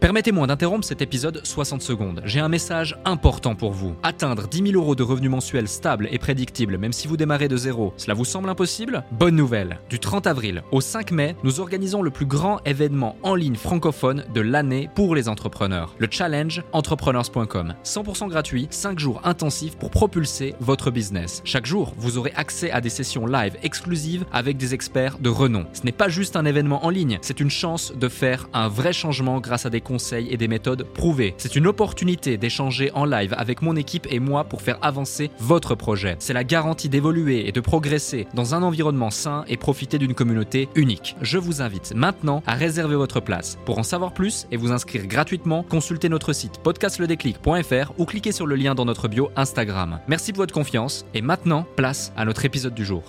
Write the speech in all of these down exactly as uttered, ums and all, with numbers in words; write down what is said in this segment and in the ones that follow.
Permettez-moi d'interrompre cet épisode soixante secondes. J'ai un message important pour vous. Atteindre dix mille euros de revenus mensuels stables et prédictibles, même si vous démarrez de zéro, cela vous semble impossible ? Bonne nouvelle. Du trente avril au cinq mai, nous organisons le plus grand événement en ligne francophone de l'année pour les entrepreneurs. Le Challenge Entrepreneurs point com. cent pour cent gratuit, cinq jours intensifs pour propulser votre business. Chaque jour, vous aurez accès à des sessions live exclusives avec des experts de renom. Ce n'est pas juste un événement en ligne, c'est une chance de faire un vrai changement grâce à des conseils et des méthodes prouvées. C'est une opportunité d'échanger en live avec mon équipe et moi pour faire avancer votre projet. C'est la garantie d'évoluer et de progresser dans un environnement sain et profiter d'une communauté unique. Je vous invite maintenant à réserver votre place. Pour en savoir plus et vous inscrire gratuitement, consultez notre site podcast le déclic point f r ou cliquez sur le lien dans notre bio Instagram. Merci pour votre confiance et maintenant, place à notre épisode du jour.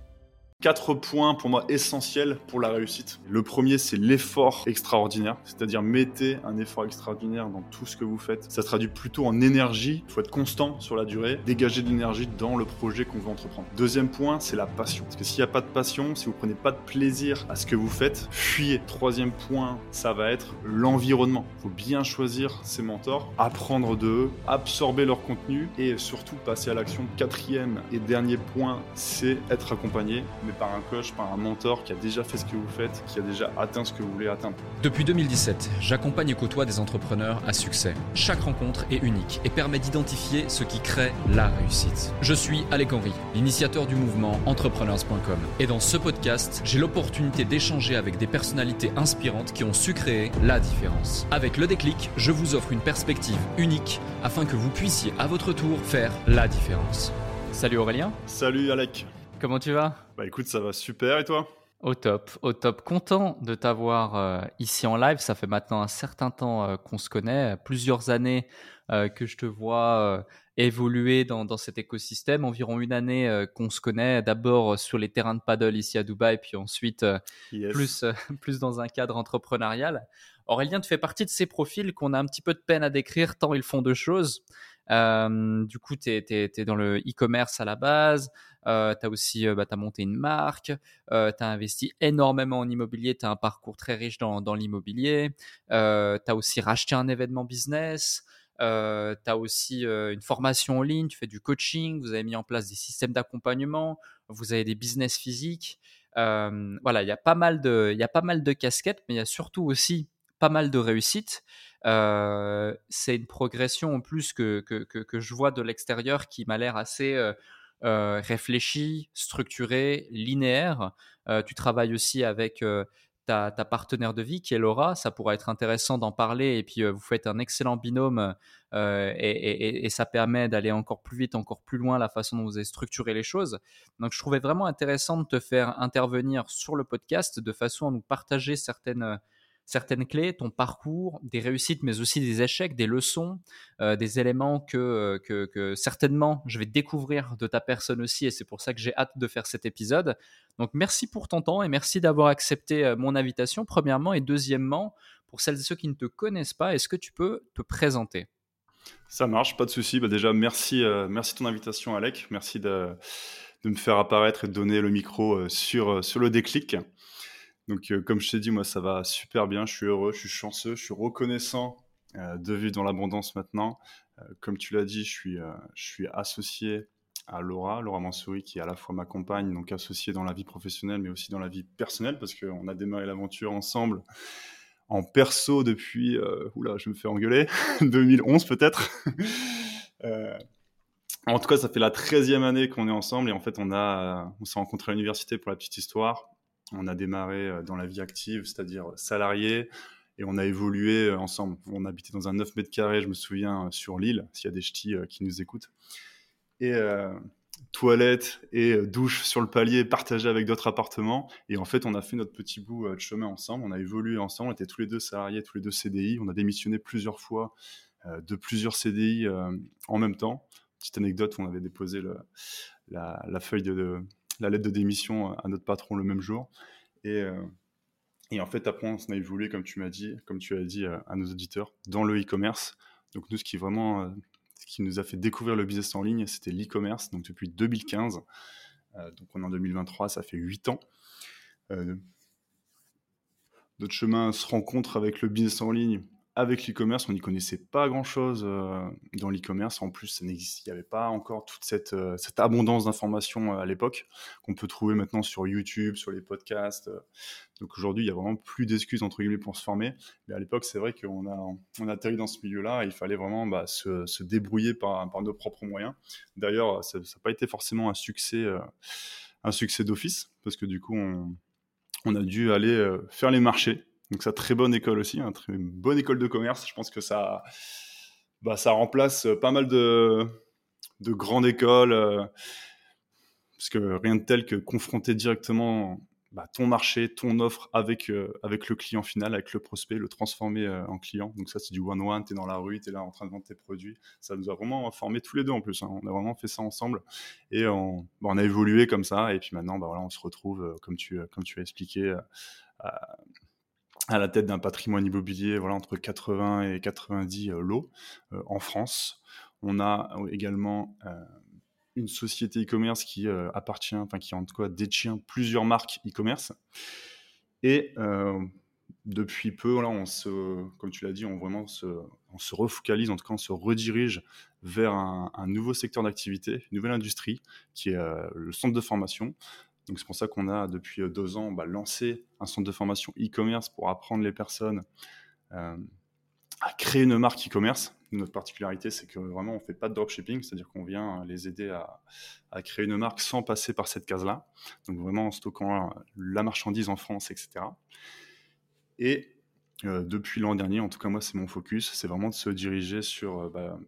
Quatre points pour moi essentiels pour la réussite. Le premier, c'est l'effort extraordinaire, c'est-à-dire mettez un effort extraordinaire dans tout ce que vous faites. Ça se traduit plutôt en énergie, il faut être constant sur la durée, dégager de l'énergie dans le projet qu'on veut entreprendre. Deuxième point, c'est la passion. Parce que s'il n'y a pas de passion, si vous prenez pas de plaisir à ce que vous faites, fuyez. Troisième point, ça va être l'environnement. Il faut bien choisir ses mentors, apprendre d'eux, absorber leur contenu et surtout passer à l'action. Quatrième et dernier point, c'est être accompagné, mais par un coach, par un mentor qui a déjà fait ce que vous faites, qui a déjà atteint ce que vous voulez atteindre. Depuis deux mille dix-sept, j'accompagne et côtoie des entrepreneurs à succès. Chaque rencontre est unique et permet d'identifier ce qui crée la réussite. Je suis Alec Henry, l'initiateur du mouvement Entrepreneurs point com. Et dans ce podcast, j'ai l'opportunité d'échanger avec des personnalités inspirantes qui ont su créer la différence. Avec le déclic, je vous offre une perspective unique afin que vous puissiez à votre tour faire la différence. Salut Aurélien. Salut Alec. Comment tu vas ? Bah écoute, ça va super et toi ? Au top, au top. Content de t'avoir euh, ici en live. Ça fait maintenant un certain temps euh, qu'on se connaît, plusieurs années euh, que je te vois euh, évoluer dans, dans cet écosystème. Environ une année euh, qu'on se connaît, d'abord euh, sur les terrains de paddle ici à Dubaï, puis ensuite euh, yes. plus, euh, plus dans un cadre entrepreneurial. Aurélien, tu fais partie de ces profils qu'on a un petit peu de peine à décrire tant ils font de choses. Euh, du coup, tu es dans le e-commerce à la base, euh, tu as aussi euh, bah, t'as monté une marque, euh, tu as investi énormément en immobilier, tu as un parcours très riche dans, dans l'immobilier, euh, tu as aussi racheté un événement business, euh, tu as aussi euh, une formation en ligne, tu fais du coaching, vous avez mis en place des systèmes d'accompagnement, vous avez des business physiques. Euh, voilà, il y a pas mal de, il y a pas mal de casquettes, mais il y a surtout aussi pas mal de réussites. Euh, c'est une progression en plus que, que, que, que je vois de l'extérieur qui m'a l'air assez euh, euh, réfléchie, structurée, linéaire. Euh, tu travailles aussi avec euh, ta, ta partenaire de vie qui est Laura. Ça pourrait être intéressant d'en parler et puis euh, vous faites un excellent binôme euh, et, et, et ça permet d'aller encore plus vite, encore plus loin la façon dont vous avez structuré les choses. Donc je trouvais vraiment intéressant de te faire intervenir sur le podcast de façon à nous partager certaines certaines clés, ton parcours, des réussites, mais aussi des échecs, des leçons, euh, des éléments que, que, que certainement je vais découvrir de ta personne aussi, et c'est pour ça que j'ai hâte de faire cet épisode. Donc merci pour ton temps et merci d'avoir accepté mon invitation, premièrement, et deuxièmement, pour celles et ceux qui ne te connaissent pas, est-ce que tu peux te présenter ? Ça marche, pas de souci. Bah déjà, merci, euh, merci de ton invitation, Alec. Merci de, de me faire apparaître et de donner le micro sur, sur le déclic. Donc, euh, comme je t'ai dit, moi, ça va super bien. Je suis heureux, je suis chanceux, je suis reconnaissant euh, de vivre dans l'abondance maintenant. Euh, comme tu l'as dit, je suis, euh, je suis associé à Laura, Laura Mansouri, qui à la fois ma compagne, donc associée dans la vie professionnelle, mais aussi dans la vie personnelle, parce qu'on a démarré l'aventure ensemble en perso depuis, euh, oula, je me fais engueuler, deux mille onze peut-être. euh, en tout cas, ça fait la treizième année qu'on est ensemble et en fait, on, a, on s'est rencontrés à l'université pour la petite histoire. On a démarré dans la vie active, c'est-à-dire salarié, et on a évolué ensemble. On habitait dans un neuf mètres carrés, je me souviens, sur l'île, s'il y a des ch'tis qui nous écoutent. Et euh, toilette et douche sur le palier partagées avec d'autres appartements. Et en fait, on a fait notre petit bout de chemin ensemble. On a évolué ensemble, on était tous les deux salariés, tous les deux C D I. On a démissionné plusieurs fois euh, de plusieurs C D I euh, en même temps. Petite anecdote, on avait déposé le, la, la feuille de... de la lettre de démission à notre patron le même jour. Et, euh, et en fait, après, on a évolué, comme tu m'as dit, comme tu as dit à, à nos auditeurs, dans le e-commerce. Donc nous, ce qui vraiment, euh, ce qui nous a fait découvrir le business en ligne, c'était l'e-commerce. Donc depuis deux mille quinze, euh, donc on est en deux mille vingt-trois, ça fait huit ans. Euh, notre chemin se rencontre avec le business en ligne avec l'e-commerce. On n'y connaissait pas grand-chose euh, dans l'e-commerce. En plus, ça n'existe- il n'y avait pas encore toute cette, euh, cette abondance d'informations euh, à l'époque qu'on peut trouver maintenant sur YouTube, sur les podcasts. euh. Donc aujourd'hui, il y a vraiment plus d'excuses entre guillemets pour se former. Mais à l'époque, c'est vrai qu'on a, on a atterri dans ce milieu-là et il fallait vraiment bah, se, se débrouiller par, par nos propres moyens. D'ailleurs, ça n'a pas été forcément un succès, euh, un succès d'office parce que du coup, on, on a dû aller euh, faire les marchés. Donc, c'est une très bonne école aussi, hein, très une bonne école de commerce. Je pense que ça, bah, ça remplace pas mal de, de grandes écoles, euh, parce que rien de tel que confronter directement bah, ton marché, ton offre avec, euh, avec le client final, avec le prospect, le transformer euh, en client. Donc ça, c'est du one-one, tu es dans la rue, tu es là en train de vendre tes produits. Ça nous a vraiment formés tous les deux en plus, hein. On a vraiment fait ça ensemble et on, bah, on a évolué comme ça. Et puis maintenant, bah, voilà, on se retrouve, euh, comme, tu, comme tu as expliqué, euh, à, à la tête d'un patrimoine immobilier voilà, entre quatre-vingts et quatre-vingt-dix euh, lots euh, en France. On a également euh, une société e-commerce qui euh, appartient, enfin qui en tout cas détient plusieurs marques e-commerce. Et euh, depuis peu, voilà, on se, comme tu l'as dit, on vraiment se, on se refocalise, en tout cas on se redirige vers un, un nouveau secteur d'activité, une nouvelle industrie, qui est euh, le centre de formation. Donc c'est pour ça qu'on a depuis euh, deux ans bah, lancé un centre de formation e-commerce pour apprendre les personnes euh, à créer une marque e-commerce. Notre particularité, c'est que vraiment, on ne fait pas de dropshipping, c'est-à-dire qu'on vient les aider à, à créer une marque sans passer par cette case-là. Donc vraiment en stockant la marchandise en France, et cetera. Et euh, depuis l'an dernier, en tout cas moi, c'est mon focus, c'est vraiment de se diriger sur euh, bah,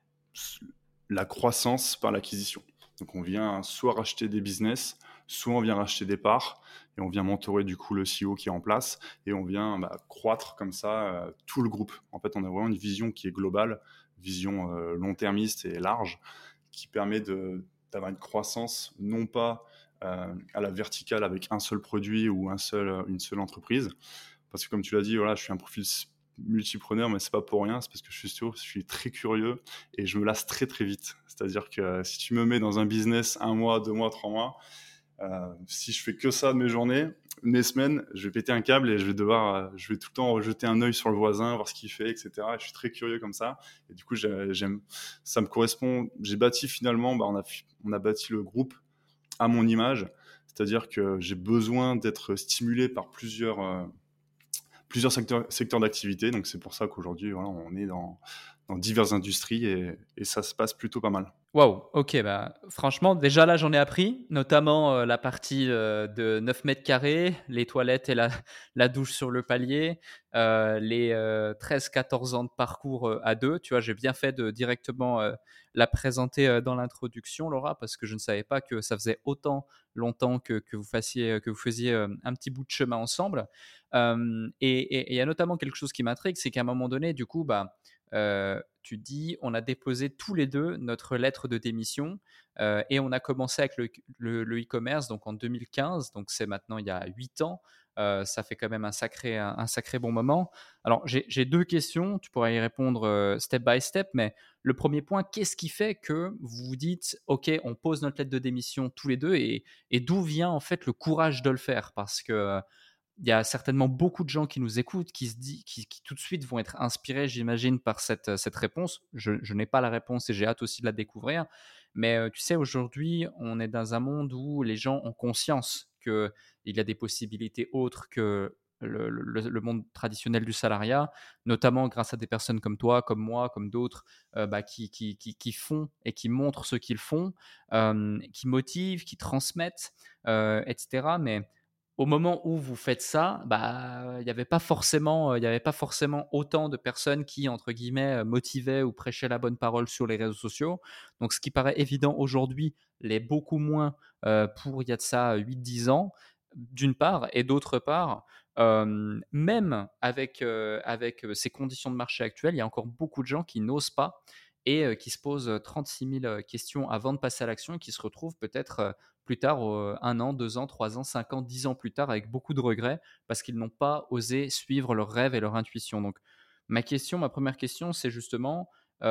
la croissance par l'acquisition. Donc on vient soit racheter des business, soit on vient racheter des parts, et on vient mentorer du coup le C E O qui est en place, et on vient bah, croître comme ça euh, tout le groupe. En fait, on a vraiment une vision qui est globale, vision euh, long-termiste et large, qui permet de, d'avoir une croissance non pas euh, à la verticale avec un seul produit ou un seul, une seule entreprise, parce que comme tu l'as dit, voilà, je suis un profil multipreneur, mais c'est pas pour rien, c'est parce que je suis sûr, je suis très curieux et je me lasse très très vite. C'est-à-dire que euh, si tu me mets dans un business un mois, deux mois, trois mois, euh, si je fais que ça de mes journées, mes semaines, je vais péter un câble et je vais devoir, euh, je vais tout le temps jeter un œil sur le voisin, voir ce qu'il fait, et cetera. Et je suis très curieux comme ça. Et du coup, j'aime, ça me correspond. J'ai bâti finalement, bah, on a, on a bâti le groupe à mon image. C'est-à-dire que j'ai besoin d'être stimulé par plusieurs, euh, plusieurs secteurs, secteurs d'activité. Donc c'est pour ça qu'aujourd'hui, voilà, on est dans, dans diverses industries et, et ça se passe plutôt pas mal. Waouh, ok, bah franchement, déjà là j'en ai appris, notamment euh, la partie euh, de neuf mètres carrés, les toilettes et la, la douche sur le palier, euh, les euh, treize quatorze ans de parcours euh, à deux. Tu vois, j'ai bien fait de directement euh, la présenter euh, dans l'introduction, Laura, parce que je ne savais pas que ça faisait autant longtemps que, que vous fassiez, que vous faisiez euh, un petit bout de chemin ensemble. Euh, et et- et il y a notamment quelque chose qui m'intrigue, c'est qu'à un moment donné, du coup, bah, euh, tu dis, on a déposé tous les deux notre lettre de démission euh, et on a commencé avec le, le- le e-commerce donc en deux mille quinze, donc c'est maintenant il y a huit ans. Euh, ça fait quand même un sacré, un, un sacré bon moment. Alors j'ai j'ai deux questions, tu pourras y répondre euh, step by step, mais le premier point, qu'est-ce qui fait que vous vous dites, OK, on pose notre lettre de démission tous les deux et, et d'où vient en fait le courage de le faire? Parce que il y a certainement beaucoup de gens qui nous écoutent, qui se dit, qui, qui tout de suite vont être inspirés, j'imagine, par cette, cette réponse. Je, je n'ai pas la réponse et j'ai hâte aussi de la découvrir. Mais euh, tu sais, aujourd'hui, on est dans un monde où les gens ont conscience qu'il y a des possibilités autres que le, le, le monde traditionnel du salariat, notamment grâce à des personnes comme toi, comme moi, comme d'autres, euh, bah, qui, qui, qui, qui font et qui montrent ce qu'ils font, euh, qui motivent, qui transmettent, euh, et cetera. Mais au moment où vous faites ça, bah, il n'y avait pas forcément, il y avait pas forcément autant de personnes qui, entre guillemets, euh, motivaient ou prêchaient la bonne parole sur les réseaux sociaux. Donc, ce qui paraît évident aujourd'hui l'est beaucoup moins euh, pour il y a de ça huit dix ans, d'une part, et d'autre part, euh, même avec, euh, avec ces conditions de marché actuelles, il y a encore beaucoup de gens qui n'osent pas et euh, qui se posent trente-six mille euh, questions avant de passer à l'action et qui se retrouvent peut-être euh, plus tard, euh, un an, deux ans, trois ans, cinq ans, dix ans plus tard, avec beaucoup de regrets parce qu'ils n'ont pas osé suivre leurs rêves et leur intuition. Donc, ma question, ma première question, c'est justement,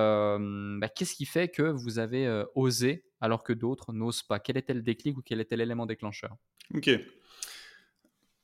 euh, bah, qu'est-ce qui fait que vous avez euh, osé alors que d'autres n'osent pas? Quel était le déclic ou quel était l'élément déclencheur? Ok.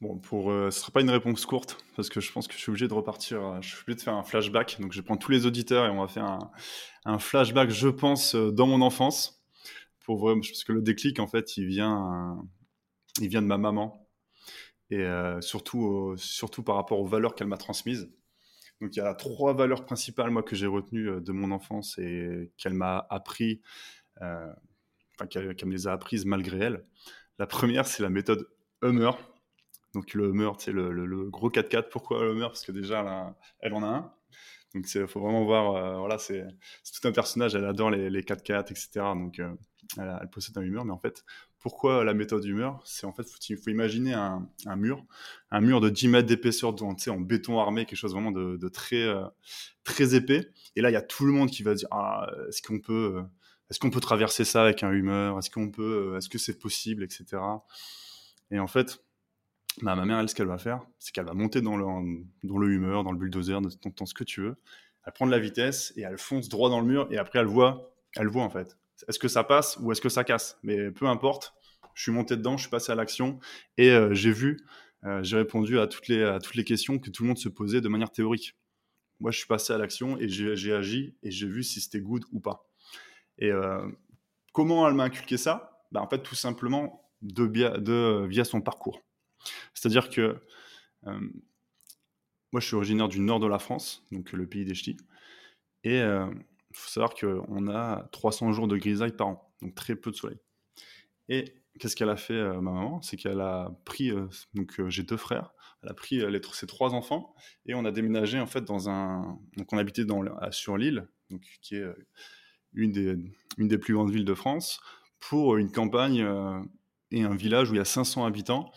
Bon, pour, euh, ce ne sera pas une réponse courte, parce que je pense que je suis obligé de repartir, euh, je suis obligé de faire un flashback. Donc, je vais prendre tous les auditeurs et on va faire un, un flashback, je pense, euh, dans mon enfance. Pour vraiment, parce que le déclic, en fait, il vient, euh, il vient de ma maman. Et euh, surtout, euh, surtout par rapport aux valeurs qu'elle m'a transmises. Donc, il y a trois valeurs principales, moi, que j'ai retenues euh, de mon enfance et qu'elle m'a appris, euh, enfin, qu'elle, qu'elle me les a apprises malgré elle. La première, c'est la méthode Hummer. Donc le Hummer, c'est le, le, le gros quatre-quatre. Pourquoi le Hummer? Parce que déjà, elle, a- elle en a un. Donc il faut vraiment voir, euh, voilà, c'est, c'est tout un personnage, elle adore les, les quatre-quatre, et cetera. Donc euh, elle, a- elle possède un Hummer. Mais en fait, pourquoi la méthode Hummer? C'est en fait, faut, il faut imaginer un, un mur, un mur de dix mètres d'épaisseur, dans- tu sais, en béton armé, quelque chose vraiment de, de très, euh, très épais. Et là, il y a tout le monde qui va dire, ah, est-ce qu'on peut... euh, est-ce qu'on peut traverser ça avec un Hummer? Est-ce qu'on peut, euh, est-ce que c'est possible, et cetera. Et en fait, bah, ma mère, elle, ce qu'elle va faire, c'est qu'elle va monter dans le, dans le Hummer, dans le bulldozer, dans, dans ce que tu veux. Elle prend de la vitesse et elle fonce droit dans le mur et après elle voit, elle voit en fait. Est-ce que ça passe ou est-ce que ça casse? Mais peu importe, je suis monté dedans, je suis passé à l'action et euh, j'ai vu, euh, j'ai répondu à toutes, les, à toutes les questions que tout le monde se posait de manière théorique. Moi, je suis passé à l'action et j'ai, j'ai agi et j'ai vu si c'était good ou pas. Et euh, comment elle m'a inculqué ça? Bah, en fait, tout simplement de, de, via son parcours. C'est-à-dire que euh, moi, je suis originaire du nord de la France, donc le pays des ch'tis. Et il euh, faut savoir qu'on a trois cents jours de grisaille par an, donc très peu de soleil. Et qu'est-ce qu'elle a fait, euh, ma maman? C'est qu'elle a pris, euh, donc euh, j'ai deux frères, elle a pris euh, les, ses trois enfants et on a déménagé en fait dans un. Donc on habitait dans, sur l'île, donc, qui est une des, une des plus grandes villes de France, pour une campagne euh, et un village où il y a cinq cents habitants.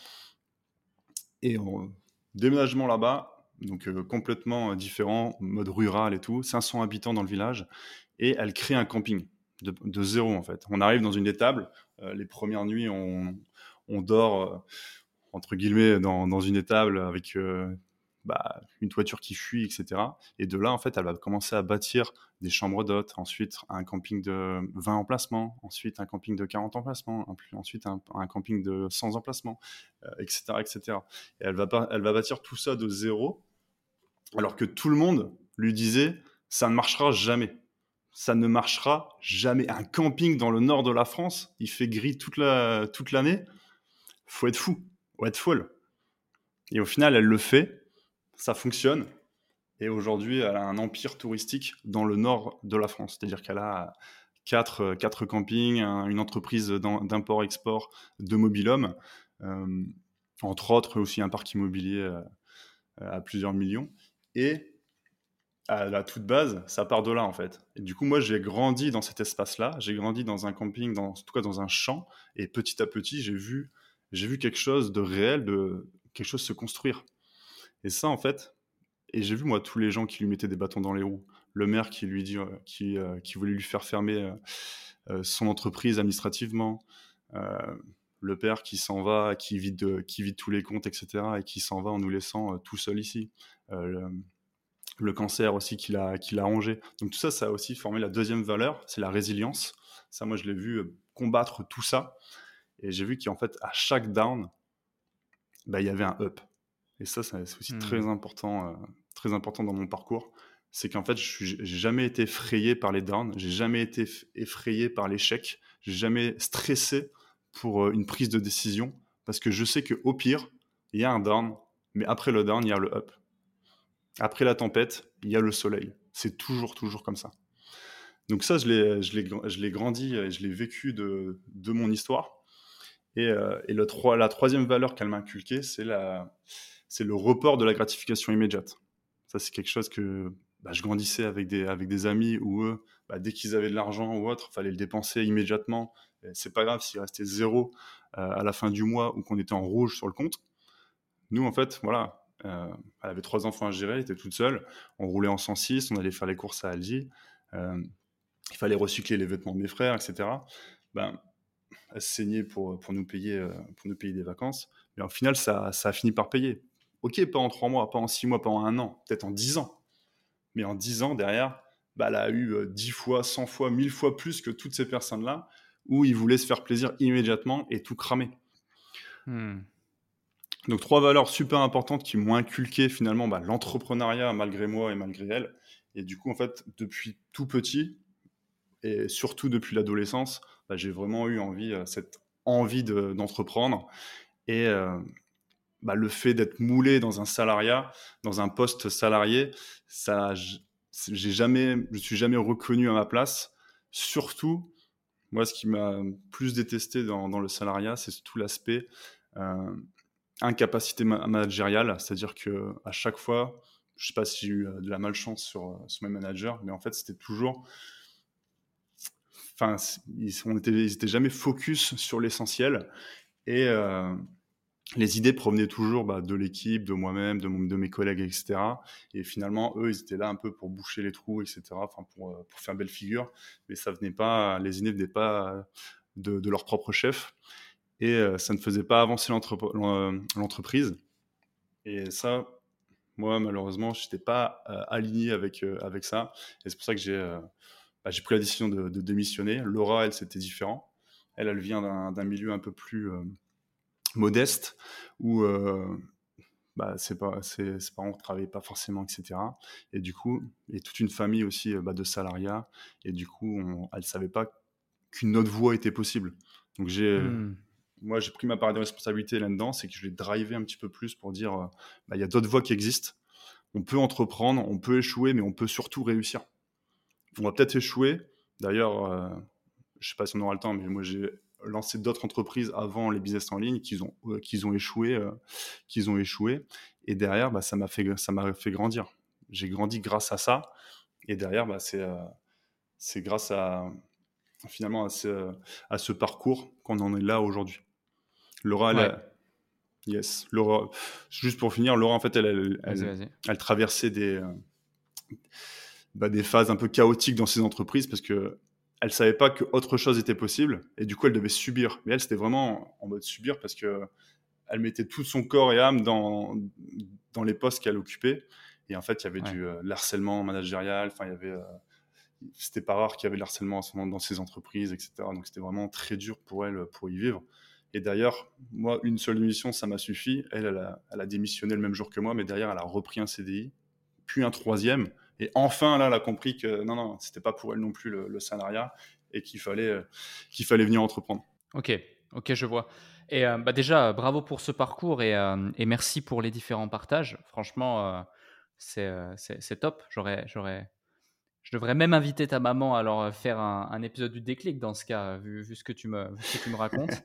Et en déménagement là-bas, donc euh, complètement euh, différent, mode rural et tout, cinq cents habitants dans le village, et elle crée un camping de, de zéro en fait. On arrive dans une étable, euh, les premières nuits on, on dort euh, entre guillemets dans, dans une étable avec euh, bah, une toiture qui fuit, et cetera. Et de là en fait elle va commencer à bâtir des chambres d'hôtes, ensuite un camping de vingt emplacements, ensuite un camping de quarante emplacements, ensuite un, un camping de cent emplacements, euh, et cetera, et cetera. Et elle va, pas, elle va bâtir tout ça de zéro, alors que tout le monde lui disait ça ne marchera jamais. Ça ne marchera jamais. Un camping dans le nord de la France, il fait gris toute, la, toute l'année. Faut être fou, faut être folle. Et au final, elle le fait, ça fonctionne. Et aujourd'hui, elle a un empire touristique dans le nord de la France. C'est-à-dire qu'elle a quatre, quatre campings, un, une entreprise d'import-export de mobil-home, euh, entre autres aussi un parc immobilier euh, à plusieurs millions. Et à la toute base, ça part de là en fait. Et du coup, moi, j'ai grandi dans cet espace-là. J'ai grandi dans un camping, dans, en tout cas dans un champ. Et petit à petit, j'ai vu, j'ai vu quelque chose de réel, de quelque chose se construire. Et ça, en fait, et j'ai vu moi tous les gens qui lui mettaient des bâtons dans les roues. Le maire qui lui dit, euh, qui, euh, qui voulait lui faire fermer euh, euh, son entreprise administrativement. Euh, le père qui s'en va, qui vide, de, qui vide tous les comptes, et cetera. Et qui s'en va en nous laissant euh, tout seul ici. Euh, le, le cancer aussi qu'il a, qu'il a rongé. Donc tout ça, ça a aussi formé la deuxième valeur, c'est la résilience. Ça, moi, je l'ai vu euh, combattre tout ça. Et j'ai vu qu'en fait, à chaque down, bah, il y avait un up. Et ça, c'est aussi Hmm. très important, euh, très important dans mon parcours. C'est qu'en fait, je n'ai jamais été effrayé par les downs, j'ai jamais été effrayé par l'échec, j'ai jamais stressé pour euh, une prise de décision, parce que je sais qu'au pire, il y a un down, mais après le down, il y a le up. Après la tempête, il y a le soleil. C'est toujours, toujours comme ça. Donc ça, je l'ai, je l'ai, je l'ai grandi et je l'ai vécu de, de mon histoire. Et, euh, et le trois, la troisième valeur qu'elle m'a inculquée, c'est, la, c'est le report de la gratification immédiate. Ça, c'est quelque chose que bah, je grandissais avec des, avec des amis où eux, bah, dès qu'ils avaient de l'argent ou autre, il fallait le dépenser immédiatement. Et c'est pas grave s'il restait zéro euh, à la fin du mois ou qu'on était en rouge sur le compte. Nous, en fait, voilà, euh, elle avait trois enfants à gérer, elle était toute seule. On roulait en cent six, on allait faire les courses à Aldi. Euh, il fallait recycler les vêtements de mes frères, et cetera. Ben, elle se saignait pour, pour, nous payer, euh, pour nous payer des vacances. Mais au final, ça, ça a fini par payer. Ok, pas en trois mois, pas en six mois, pas en un an, peut-être en dix ans. Mais en dix ans, derrière, bah, elle a eu euh, dix fois, cent fois, mille fois plus que toutes ces personnes-là où ils voulaient se faire plaisir immédiatement et tout cramer. Hmm. Donc trois valeurs super importantes qui m'ont inculqué finalement bah, l'entrepreneuriat malgré moi et malgré elle. Et du coup, en fait, depuis tout petit, et surtout depuis l'adolescence, bah, j'ai vraiment eu envie, euh, cette envie de- d'entreprendre. Et euh, bah, le fait d'être moulé dans un salariat, dans un poste salarié, ça, j- j'ai jamais, je suis jamais reconnu à ma place. Surtout, moi, ce qui m'a plus détesté dans, dans le salariat, c'est tout l'aspect euh, incapacité ma- managériale, c'est-à-dire que à chaque fois, je sais pas si j'ai eu euh, de la malchance sur, euh, sur mes managers, mais en fait, c'était toujours, enfin, c- ils, on était, ils étaient jamais focus sur l'essentiel et euh, les idées provenaient toujours bah, de l'équipe, de moi-même, de, mon- de mes collègues, et cetera. Et finalement, eux, ils étaient là un peu pour boucher les trous, et cetera. Enfin, pour, euh, pour faire belle figure, mais ça venait pas, les idées venaient pas de, de leur propre chef et euh, ça ne faisait pas avancer l'entrep- l'en- l'entreprise. Et ça, moi, malheureusement, je n'étais pas euh, aligné avec, euh, avec ça. Et c'est pour ça que j'ai euh, bah, j'ai pris la décision de, de démissionner. Laura, elle, c'était différent. Elle, elle vient d'un d'un milieu un peu plus euh, modeste où euh, bah, ses, pa- ses, ses parents ne travaillaient pas forcément, et cetera. Et du coup, et toute une famille aussi euh, bah, de salariats. Et du coup, on- elle ne savait pas qu'une autre voie était possible. Donc, j'ai, Hmm. moi, j'ai pris ma part de responsabilité là-dedans. C'est que je l'ai drivé un petit peu plus pour dire euh, bah, il y a d'autres voies qui existent. On peut entreprendre, on peut échouer, mais on peut surtout réussir. On va peut-être échouer. D'ailleurs, euh, je ne sais pas si on aura le temps, mais moi j'ai lancé d'autres entreprises avant les business en ligne qui ont, euh, qui ont échoué, euh, qui ont échoué. Et derrière, bah, ça m'a fait, ça m'a fait grandir. J'ai grandi grâce à ça. Et derrière, bah, c'est, euh, c'est grâce à finalement à ce, à ce parcours qu'on en est là aujourd'hui. Laura, elle, Ouais, a- yes, Laura, juste pour finir, Laura en fait, elle, elle, vas-y, elle, vas-y. elle traversait des, euh, bah, des phases un peu chaotiques dans ses entreprises parce que elle savait pas qu'autre chose était possible et du coup elle devait subir. Mais elle c'était vraiment en mode subir parce que elle mettait tout son corps et âme dans dans les postes qu'elle occupait et en fait il y avait Ouais. du euh, harcèlement managérial. Enfin il y avait euh, c'était pas rare qu'il y avait le harcèlement en ce moment dans ces entreprises, et cetera. Donc c'était vraiment très dur pour elle pour y vivre. Et d'ailleurs, moi, une seule démission, ça m'a suffi. Elle, elle a, elle a démissionné le même jour que moi, mais derrière, elle a repris un C D I puis un troisième. Et enfin, là, elle a compris que non, non, c'était pas pour elle non plus le, le salariat et qu'il fallait, euh, qu'il fallait venir entreprendre. Ok, ok, je vois. Et euh, bah déjà, bravo pour ce parcours et, euh, et merci pour les différents partages. Franchement, euh, c'est euh, c'est- c'est top. J'aurais, j'aurais, je devrais même inviter ta maman à alors euh, faire un, un épisode du déclic dans ce cas, vu, vu ce que tu me, vu ce que tu me racontes.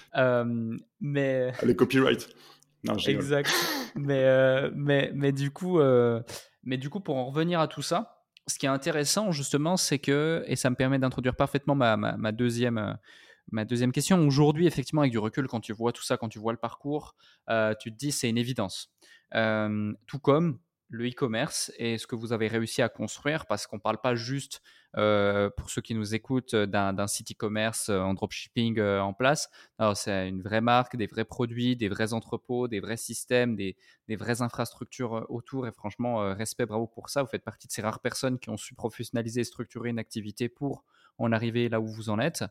Euh, mais Les copyright. Non, je rigole. exact. Mais, euh, mais, mais du coup, euh, mais du coup, pour en revenir à tout ça, ce qui est intéressant justement, c'est que, et ça me permet d'introduire parfaitement ma, ma, ma deuxième, euh, ma deuxième question. Aujourd'hui, effectivement, avec du recul, quand tu vois tout ça, quand tu vois le parcours, euh, tu te dis c'est une évidence. Euh, tout comme le e-commerce et ce que vous avez réussi à construire, parce qu'on ne parle pas juste, euh, pour ceux qui nous écoutent, d'un d'un site e-commerce euh, en dropshipping euh, en place. Alors, c'est une vraie marque, des vrais produits, des vrais entrepôts, des vrais systèmes, des, des vraies infrastructures euh, autour. Et franchement, euh, respect, bravo pour ça. Vous faites partie de ces rares personnes qui ont su professionnaliser et structurer une activité pour en arriver là où vous en êtes.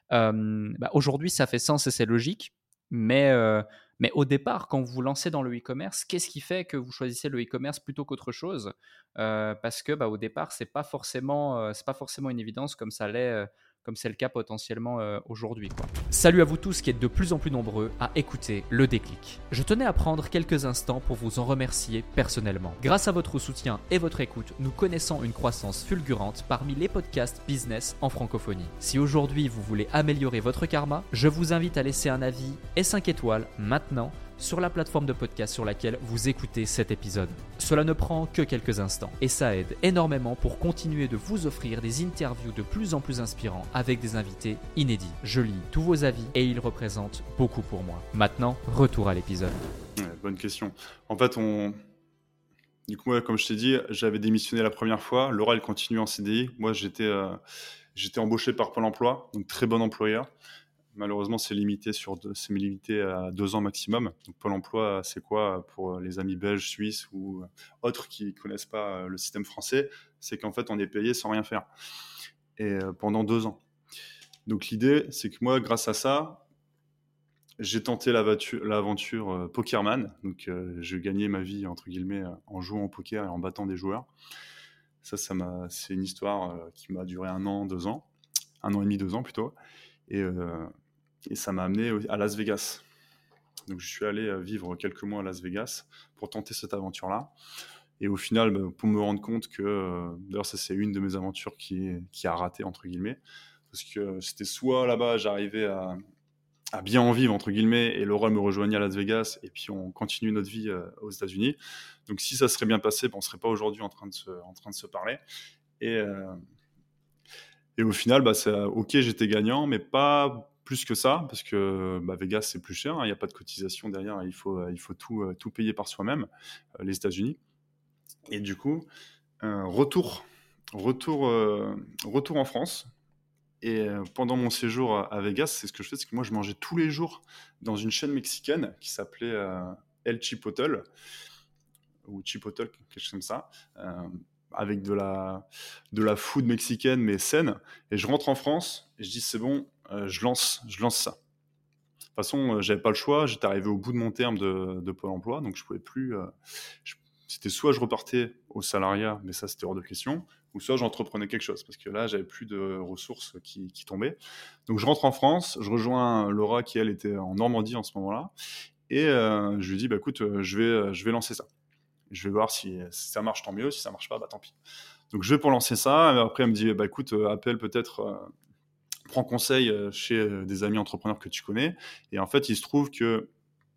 Euh, bah, aujourd'hui, ça fait sens et c'est logique. Mais, euh, mais au départ, quand vous vous lancez dans le e-commerce, qu'est-ce qui fait que vous choisissez le e-commerce plutôt qu'autre chose? Euh, Parce que bah, au départ, c'est pas forcément, euh, c'est pas forcément une évidence comme ça l'est, euh, comme c'est le cas potentiellement euh, aujourd'hui, quoi. Salut à vous tous qui êtes de plus en plus nombreux à écouter le déclic. Je tenais à prendre quelques instants pour vous en remercier personnellement. Grâce à votre soutien et votre écoute, nous connaissons une croissance fulgurante parmi les podcasts business en francophonie. Si aujourd'hui vous voulez améliorer votre karma, je vous invite à laisser un avis et cinq étoiles maintenant sur la plateforme de podcast sur laquelle vous écoutez cet épisode. Cela ne prend que quelques instants et ça aide énormément pour continuer de vous offrir des interviews de plus en plus inspirants avec des invités inédits. Je lis tous vos avis et ils représentent beaucoup pour moi. Maintenant, retour à l'épisode. Ouais, bonne question. En fait, on... du coup, moi, comme je t'ai dit, j'avais démissionné la première fois. Laura, elle continue en C D I. Moi, j'étais, euh, j'étais embauché par Pôle emploi, donc très bon employeur. Malheureusement, c'est limité, sur deux, c'est limité à deux ans maximum. Donc, Pôle emploi, c'est quoi pour les amis belges, suisses ou autres qui ne connaissent pas le système français? C'est qu'en fait, on est payé sans rien faire. Et euh, pendant deux ans. Donc, l'idée, c'est que moi, grâce à ça, j'ai tenté l'avatu- l'aventure euh, Pokerman. Donc, euh, je gagnais ma vie, entre guillemets, euh, en jouant au poker et en battant des joueurs. Ça, ça m'a, c'est une histoire euh, qui m'a duré un an, deux ans. Un an et demi, deux ans plutôt. Et, euh, et ça m'a amené au- à Las Vegas. Donc, je suis allé euh, vivre quelques mois à Las Vegas pour tenter cette aventure-là. Et au final, bah, pour me rendre compte que, euh, d'ailleurs, ça c'est une de mes aventures qui, qui a raté, entre guillemets, parce que c'était soit là-bas, j'arrivais à, à bien en vivre, entre guillemets, et Laura me rejoignait à Las Vegas, et puis on continue notre vie euh, aux États-Unis. Donc si ça serait bien passé, bah, on ne serait pas aujourd'hui en, train de se- en train de se parler. Et, euh, et au final, bah, ça, ok, j'étais gagnant, mais pas plus que ça, parce que bah, Vegas, c'est plus cher, hein, il n'y a pas de cotisation derrière, il faut, euh, il faut tout, euh, tout payer par soi-même, euh, les États-Unis. Et du coup, euh, retour, retour, euh, retour en France. Et euh, pendant mon séjour à, à Vegas, c'est ce que je fais, c'est que moi, je mangeais tous les jours dans une chaîne mexicaine qui s'appelait euh, El Chipotle, ou Chipotle, quelque chose comme ça, euh, avec de la, de la food mexicaine, mais saine. Et je rentre en France, et je dis, c'est bon, euh, je lance, je lance ça. De toute façon, euh, j'avais pas le choix. J'étais arrivé au bout de mon terme de, de Pôle emploi, donc je pouvais plus. euh, je- C'était soit je repartais au salariat, mais ça c'était hors de question, ou soit j'entreprenais quelque chose, parce que là j'avais plus de ressources qui, qui tombaient. Donc je rentre en France, je rejoins Laura qui elle était en Normandie en ce moment-là, et euh, je lui dis bah écoute, euh, je vais, euh, je vais lancer ça. Je vais voir si, si ça marche, tant mieux. Si ça marche pas, bah tant pis. Donc je vais pour lancer ça. Et après elle me dit bah écoute, euh, appelle peut-être. euh, prends conseil euh, chez euh, des amis entrepreneurs que tu connais. Et en fait, il se trouve que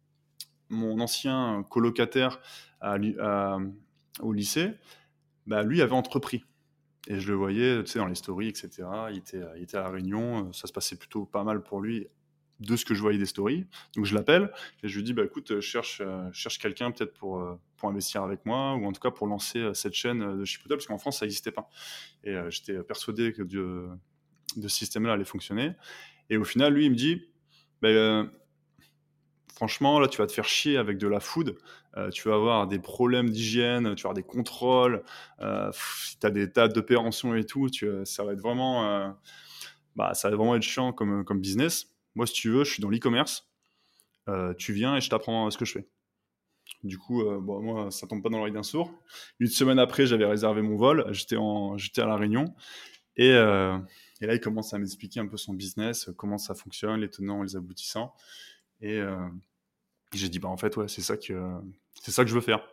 mon ancien colocataire à, l'u- à- au lycée, bah, lui avait entrepris. Et je le voyais, tu sais, dans les stories, et cetera. Il était, il était à La Réunion, euh, ça se passait plutôt pas mal pour lui de ce que je voyais des stories. Donc je l'appelle et je lui dis, bah écoute, euh, je cherche, euh, je cherche quelqu'un peut-être pour, euh, pour investir avec moi, ou en tout cas pour lancer euh, cette chaîne euh, de Chipotle, parce qu'en France, ça n'existait pas. Et euh, j'étais persuadé que de, de ce système-là allait fonctionner. Et au final, lui, il me dit, bah, euh, franchement, là, tu vas te faire chier avec de la food. Euh, tu vas avoir des problèmes d'hygiène, tu vas avoir des contrôles. Euh, pff, si tu as des tas d'opérations et tout, tu, ça va être vraiment, euh, bah, ça va vraiment être chiant comme, comme business. Moi, si tu veux, je suis dans l'e-commerce. Euh, tu viens et je t'apprends ce que je fais. Du coup, euh, bon, moi, ça tombe pas dans l'oreille d'un sourd. Une semaine après, j'avais réservé mon vol. J'étais en, j'étais à La Réunion. Et, euh, et là, il commence à m'expliquer un peu son business, comment ça fonctionne, les tenants, les aboutissants. Et, euh, j'ai dit, bah en fait, ouais, c'est ça que, c'est ça que je veux faire.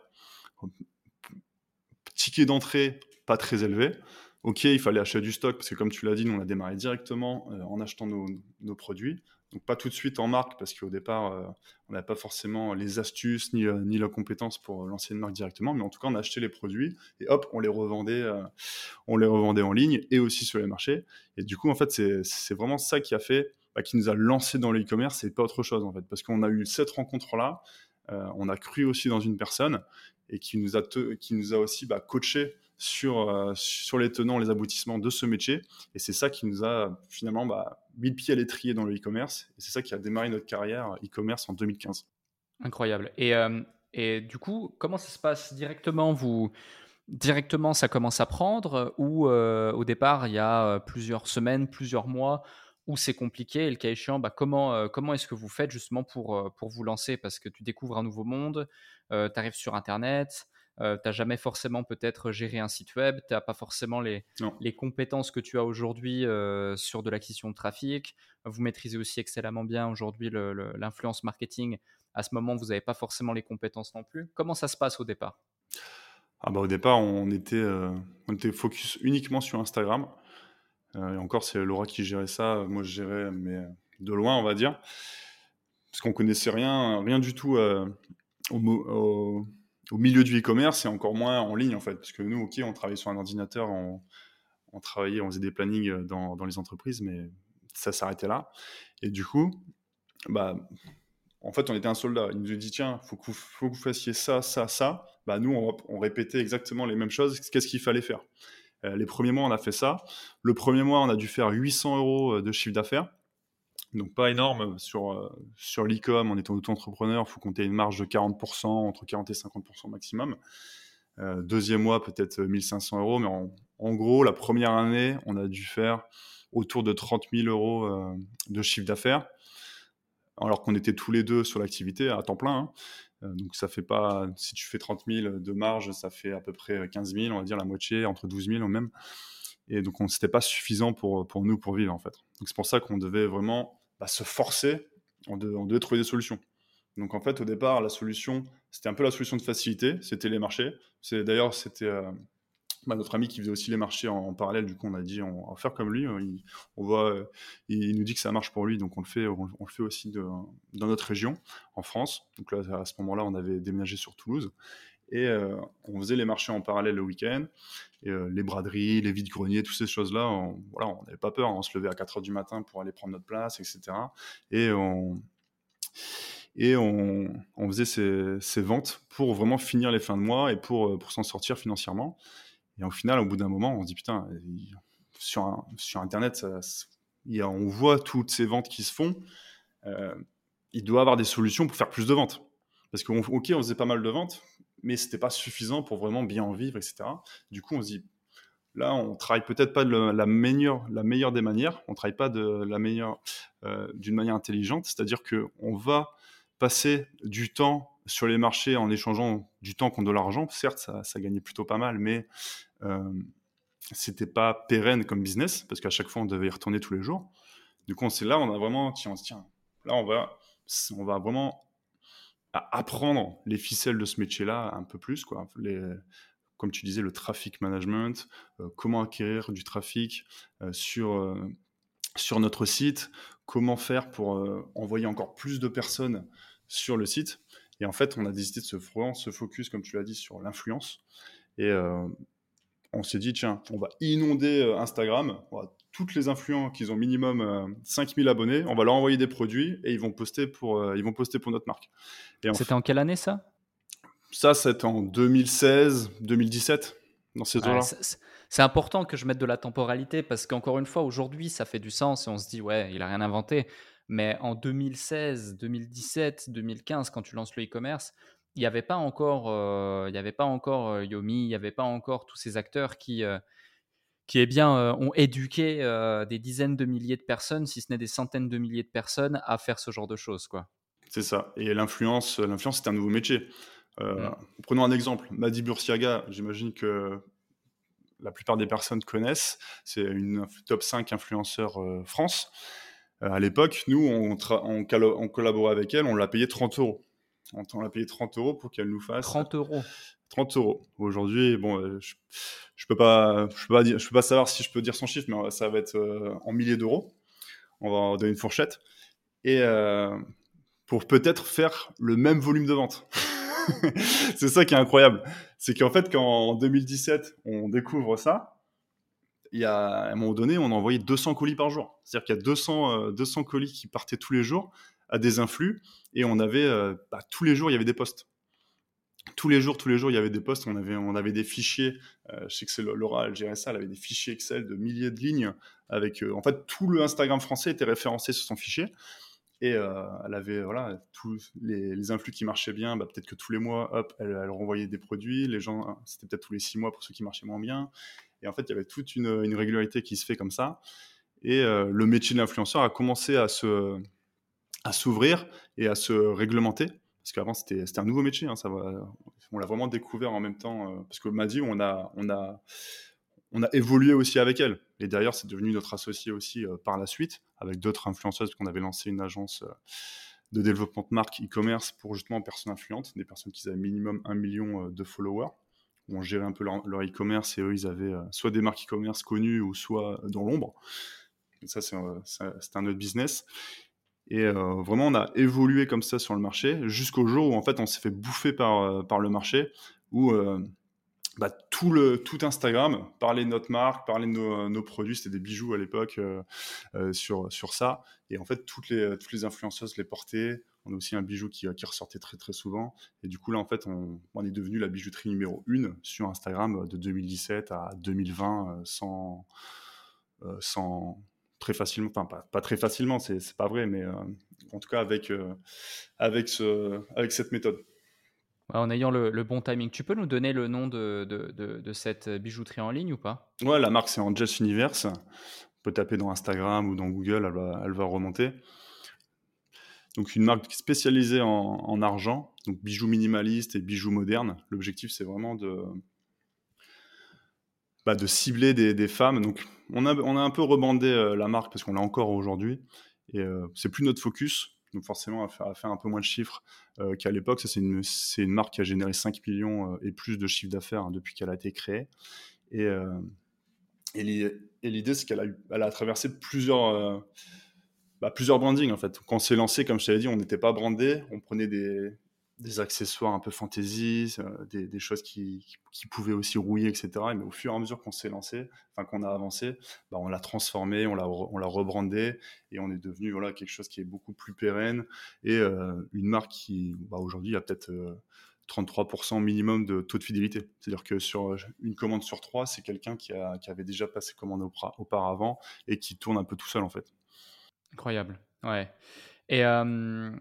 Ticket d'entrée, pas très élevé. Ok, il fallait acheter du stock, parce que comme tu l'as dit, nous, on a démarré directement euh, en achetant nos, nos produits. Donc pas tout de suite en marque, parce qu'au départ, euh, on n'avait pas forcément les astuces ni, euh, ni la compétence pour lancer une marque directement, mais en tout cas, on a acheté les produits, et hop, on les revendait, euh, on les revendait en ligne, et aussi sur les marchés. Et du coup, en fait, c'est, c'est vraiment ça qui a fait, bah, qui nous a lancé dans le e-commerce, et pas autre chose, en fait. Parce qu'on a eu cette rencontre-là, euh, on a cru aussi dans une personne, et qui nous a, te, qui nous a aussi bah, coaché sur, euh, sur les tenants, les aboutissements de ce métier. Et c'est ça qui nous a finalement bah, mis le pied à l'étrier dans le e-commerce. Et c'est ça qui a démarré notre carrière e-commerce en deux mille quinze. Incroyable. Et, euh, et du coup, comment ça se passe directement vous, directement, ça commence à prendre ou euh, au départ, il y a euh, plusieurs semaines, plusieurs mois où c'est compliqué et le cas échéant, bah, comment, euh, comment est-ce que vous faites justement pour, euh, pour vous lancer? Parce que tu découvres un nouveau monde, tu arrives sur Internet, euh, tu n'as jamais forcément peut-être géré un site web, tu n'as pas forcément les, Non. les compétences que tu as aujourd'hui euh, sur de l'acquisition de trafic. Vous maîtrisez aussi excellemment bien aujourd'hui le- le- l'influence marketing. À ce moment, vous n'avez pas forcément les compétences non plus. Comment ça se passe au départ? Ah bah, au départ, on était, euh, on était focus uniquement sur Instagram. Euh, et encore, c'est Laura qui gérait ça. Moi, je gérais, mais de loin, on va dire. Parce qu'on connaissait rien, rien du tout euh, au, mo- au, au milieu du e-commerce et encore moins en ligne, en fait. Parce que nous, OK, on travaillait sur un ordinateur, on, on travaillait, on faisait des plannings dans, dans les entreprises, mais ça s'arrêtait là. Et du coup, bah, en fait, on était un soldat. Il nous a dit, tiens, faut que vous, faut que vous fassiez ça, ça, ça. Bah, nous, on, on répétait exactement les mêmes choses. Qu'est-ce qu'il fallait faire? Euh, les premiers mois, on a fait ça. Le premier mois, on a dû faire huit cents euros de chiffre d'affaires. Donc, pas énorme sur, euh, sur l'e-com. On est auto-entrepreneur, il faut compter une marge de quarante pour cent, entre quarante et cinquante pour cent maximum. Euh, deuxième mois, peut-être mille cinq cents euros. Mais en, en gros, la première année, on a dû faire autour de trente mille euros euh, de chiffre d'affaires. alors qu'on était tous les deux sur l'activité à temps plein, hein. Euh, donc ça fait pas, si tu fais trente mille de marge, ça fait à peu près quinze mille, on va dire la moitié, entre douze mille ou même. Et donc on c'était pas suffisant pour, pour nous pour vivre en fait. Donc c'est pour ça qu'on devait vraiment bah, se forcer, on, de- on devait trouver des solutions. Donc en fait au départ la solution, c'était un peu la solution de facilité, c'était les marchés. C'est d'ailleurs c'était euh, bah, notre ami qui faisait aussi les marchés en, en parallèle, du coup on a dit on va faire comme lui, euh, il, on voit, euh, il, il nous dit que ça marche pour lui, donc on le fait, on, on le fait aussi de- dans notre région, en France. Donc là à ce moment-là on avait déménagé sur Toulouse et euh, on faisait les marchés en parallèle le week-end, et, euh, les braderies, les vides-greniers, toutes ces choses-là, on voilà, on n'avait pas peur, on se levait à quatre heures du matin pour aller prendre notre place, et cetera. Et on, et on, on faisait ces, ces ventes pour vraiment finir les fins de mois et pour, euh, pour s'en sortir financièrement. Et au final, au bout d'un moment, on se dit, putain, il- sur, un- sur Internet, ça- ça- il y a- on voit toutes ces ventes qui se font. euh, il doit y avoir des solutions pour faire plus de ventes. Parce qu'on ok, on faisait pas mal de ventes, mais c'était pas suffisant pour vraiment bien en vivre, et cetera. Du coup, on se dit, là, on travaille peut-être pas de la la meilleure, la meilleure des manières, on travaille pas de la meilleure, euh, d'une manière intelligente, c'est-à-dire qu'on va passer du temps sur les marchés en échangeant du temps contre de l'argent. Certes, ça, ça gagnait plutôt pas mal, mais euh, c'était pas pérenne comme business, parce qu'à chaque fois, on devait y retourner tous les jours. Du coup, c'est là, on a vraiment, tiens, on se tient, là, on va, on va vraiment apprendre les ficelles de ce métier-là un peu plus, quoi. Les, comme tu disais, le traffic management, euh, comment acquérir du trafic euh, sur, euh, sur notre site, comment faire pour euh, envoyer encore plus de personnes sur le site. Et en fait, on a décidé de se, vraiment se focus, comme tu l'as dit, sur l'influence. Et euh, on s'est dit, tiens, on va inonder euh, Instagram. On va- toutes les influents qui ont minimum euh, cinq mille abonnés, on va leur envoyer des produits et ils vont poster pour, euh, ils vont poster pour notre marque. Et en C'était en quelle année ça? ça, c'est en deux mille seize, deux mille dix-sept, dans ces Ouais, eaux-là. c'est c'est- c'est important que je mette de la temporalité parce qu'encore une fois, aujourd'hui, ça fait du sens et on se dit, ouais, il a rien inventé. Mais en deux mille seize, deux mille dix-sept, deux mille quinze, quand tu lances le e-commerce, il n'y avait pas encore, euh, il y avait pas encore euh, Yomi, il n'y avait pas encore tous ces acteurs qui, euh, qui eh bien, euh, ont éduqué euh, des dizaines de milliers de personnes, si ce n'est des centaines de milliers de personnes, à faire ce genre de choses, quoi. C'est ça. Et l'influence, l'influence, c'est un nouveau métier. Euh, Mm. Prenons un exemple. Madi Bursiaga, j'imagine que la plupart des personnes connaissent. C'est une inf- top cinq influenceurs euh, France. Euh, à l'époque, nous, on, tra- on, calo- on collaborait avec elle, on l'a payé trente euros. On, on l'a payé trente euros pour qu'elle nous fasse trente euros. trente euros. Aujourd'hui, bon, euh, je, je peux pas, je peux pas dire, je peux pas savoir si je peux dire son chiffre, mais ça va être euh, en milliers d'euros. On va en donner une fourchette. Et euh, pour peut-être faire le même volume de vente. C'est ça qui est incroyable. C'est qu'en fait, quand en deux mille dix-sept, on découvre ça, il y a, à un moment donné, on a envoyé deux cents colis par jour. C'est-à-dire qu'il y a deux cents, euh, deux cents colis qui partaient tous les jours à des influx, et on avait, euh, bah, tous les jours, il y avait des posts. Tous les jours, tous les jours, il y avait des posts, on avait, on avait des fichiers, euh, je sais que c'est Laura, elle gérait ça, elle avait des fichiers Excel de milliers de lignes, avec, euh, en fait, tout le Instagram français était référencé sur son fichier. Et euh, elle avait voilà, tous les, les influx qui marchaient bien, bah, peut-être que tous les mois, hop, elle, elle renvoyait des produits. Les gens, c'était peut-être tous les six mois pour ceux qui marchaient moins bien. Et en fait, il y avait toute une, une régularité qui se fait comme ça. Et euh, le métier de l'influenceur a commencé à se, à s'ouvrir et à se réglementer. Parce qu'avant, c'était, c'était un nouveau métier. Hein, ça va, on l'a vraiment découvert en même temps. Euh, parce que Maddy, on a, on a, on a évolué aussi avec elle. Et d'ailleurs, c'est devenu notre associé aussi euh, par la suite, avec d'autres influenceuses, parce qu'on avait lancé une agence euh, de développement de marque e-commerce pour justement personnes influentes, des personnes qui avaient minimum un million euh, de followers, où on gérait un peu leur, leur e-commerce, et eux, ils avaient euh, soit des marques e-commerce connues, ou soit dans l'ombre. Et ça, c'est, euh, c'est un autre business. Et euh, vraiment, on a évolué comme ça sur le marché, jusqu'au jour où en fait, on s'est fait bouffer par, euh, par le marché, où euh, bah, tout, le, tout Instagram parlait de notre marque, parlait de nos, nos produits. C'était des bijoux à l'époque euh, euh, sur, sur ça. Et en fait, toutes les, toutes les influenceuses les portaient. On a aussi un bijou qui, qui ressortait très très souvent. Et du coup, là, en fait, on, on est devenu la bijouterie numéro une sur Instagram de deux mille dix-sept à deux mille vingt euh, sans, euh, sans très facilement, enfin pas, pas très facilement, c'est, c'est pas vrai, mais euh, en tout cas avec, euh, avec, ce, avec cette méthode. Ouais, en ayant le, le bon timing. Tu peux nous donner le nom de, de, de, de cette bijouterie en ligne ou pas? Ouais, la marque c'est Angels Universe. On peut taper dans Instagram ou dans Google, elle va, elle va remonter. Donc une marque spécialisée en, en argent, donc bijoux minimalistes et bijoux modernes. L'objectif, c'est vraiment de, bah, de cibler des, des femmes. Donc on a, on a un peu rebandé euh, la marque parce qu'on l'a encore aujourd'hui. Et euh, c'est plus notre focus. Donc forcément, à faire, à faire un peu moins de chiffres euh, qu'à l'époque. Ça, c'est une, c'est une marque qui a généré cinq millions euh, et plus de chiffre d'affaires hein, depuis qu'elle a été créée. Et, euh, et l'i- et l'idée, c'est qu'elle a, eu- elle a traversé plusieurs, euh, bah, plusieurs brandings en fait. Quand on s'est lancé, comme je t'avais dit, on n'était pas brandé, on prenait des, des accessoires un peu fantasy, euh, des, des choses qui, qui, qui pouvaient aussi rouiller, et cetera. Mais au fur et à mesure qu'on s'est lancé, enfin qu'on a avancé, bah, on l'a transformé, on l'a, re- on l'a rebrandé et on est devenu voilà, quelque chose qui est beaucoup plus pérenne et euh, une marque qui, bah, aujourd'hui, a peut-être euh, trente-trois pour cent minimum de taux de fidélité. C'est-à-dire que sur une commande sur trois, c'est quelqu'un qui, a, qui avait déjà passé commande aupra- auparavant et qui tourne un peu tout seul en fait. Incroyable. Ouais. Et, euh,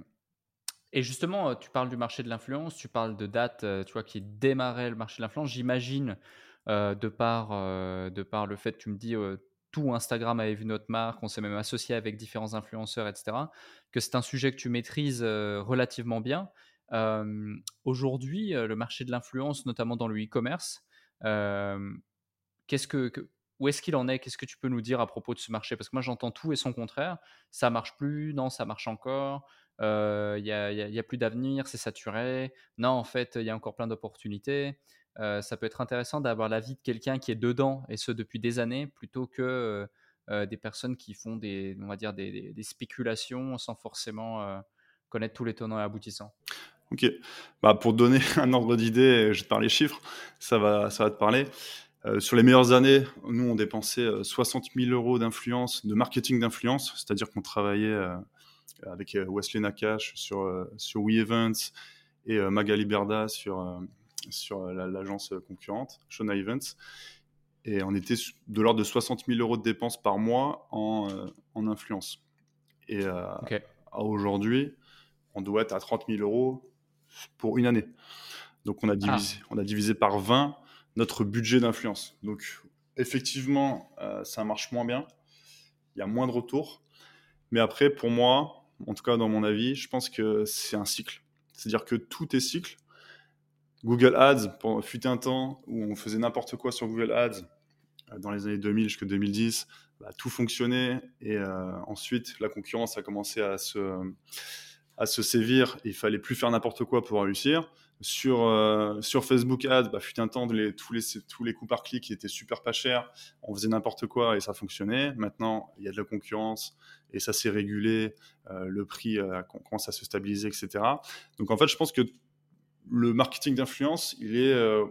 et justement, euh, tu parles du marché de l'influence, tu parles de dates, euh, tu vois, qui démarrait le marché de l'influence. J'imagine, euh, de par, euh, de par le fait, tu me dis, euh, tout Instagram avait vu notre marque, on s'est même associé avec différents influenceurs, et cetera, que c'est un sujet que tu maîtrises euh, relativement bien. Euh, Aujourd'hui, euh, le marché de l'influence, notamment dans le e-commerce, euh, Qu'est-ce que que où est-ce qu'il en est? Qu'est-ce que tu peux nous dire à propos de ce marché? Parce que moi, j'entends tout et son contraire. Ça marche plus, non, ça marche encore, heu, il y a il y a il y a plus d'avenir, c'est saturé. Non, en fait, il y a encore plein d'opportunités. Heu, ça peut être intéressant d'avoir l'avis de quelqu'un qui est dedans et ce depuis des années plutôt que, heu heu, des personnes qui font des on va dire des des des spéculations sans forcément, heu, connaître tous les tenants et aboutissants. Ok, bah, pour te donner un ordre d'idée, je vais te parler chiffres, ça va, ça va te parler. Euh, sur les meilleures années, nous, on dépensait euh, soixante mille euros d'influence, de marketing d'influence, c'est-à-dire qu'on travaillait euh, avec euh, Wesley Nakache sur, euh, sur WeEvents et euh, Magali Berda sur, euh, sur euh, la- l'agence concurrente, Shona Events. Et on était de l'ordre de soixante mille euros de dépenses par mois en, euh, en influence. Et euh, OK. à aujourd'hui, on doit être à trente mille euros pour une année. Donc on a Ah! divisé, on a divisé par vingt notre budget d'influence. Donc effectivement, euh, ça marche moins bien. Il y a moins de retours. Mais après, pour moi, en tout cas dans mon avis, je pense que c'est un cycle. C'est-à-dire que tout est cycle. Google Ads, pour, fut un temps où on faisait n'importe quoi sur Google Ads, euh, dans les années deux mille jusqu'à deux mille dix, bah, tout fonctionnait. Et euh, ensuite, la concurrence a commencé à se, à se sévir. Il fallait plus faire n'importe quoi pour réussir. Sur, euh, sur Facebook Ads, bah, fut un temps, les, tous, les, tous les coûts par clic étaient super pas chers. On faisait n'importe quoi et ça fonctionnait. Maintenant, il y a de la concurrence et ça s'est régulé. Euh, le prix euh, commence à se stabiliser, et cetera. Donc en fait, je pense que le marketing d'influence, il est euh,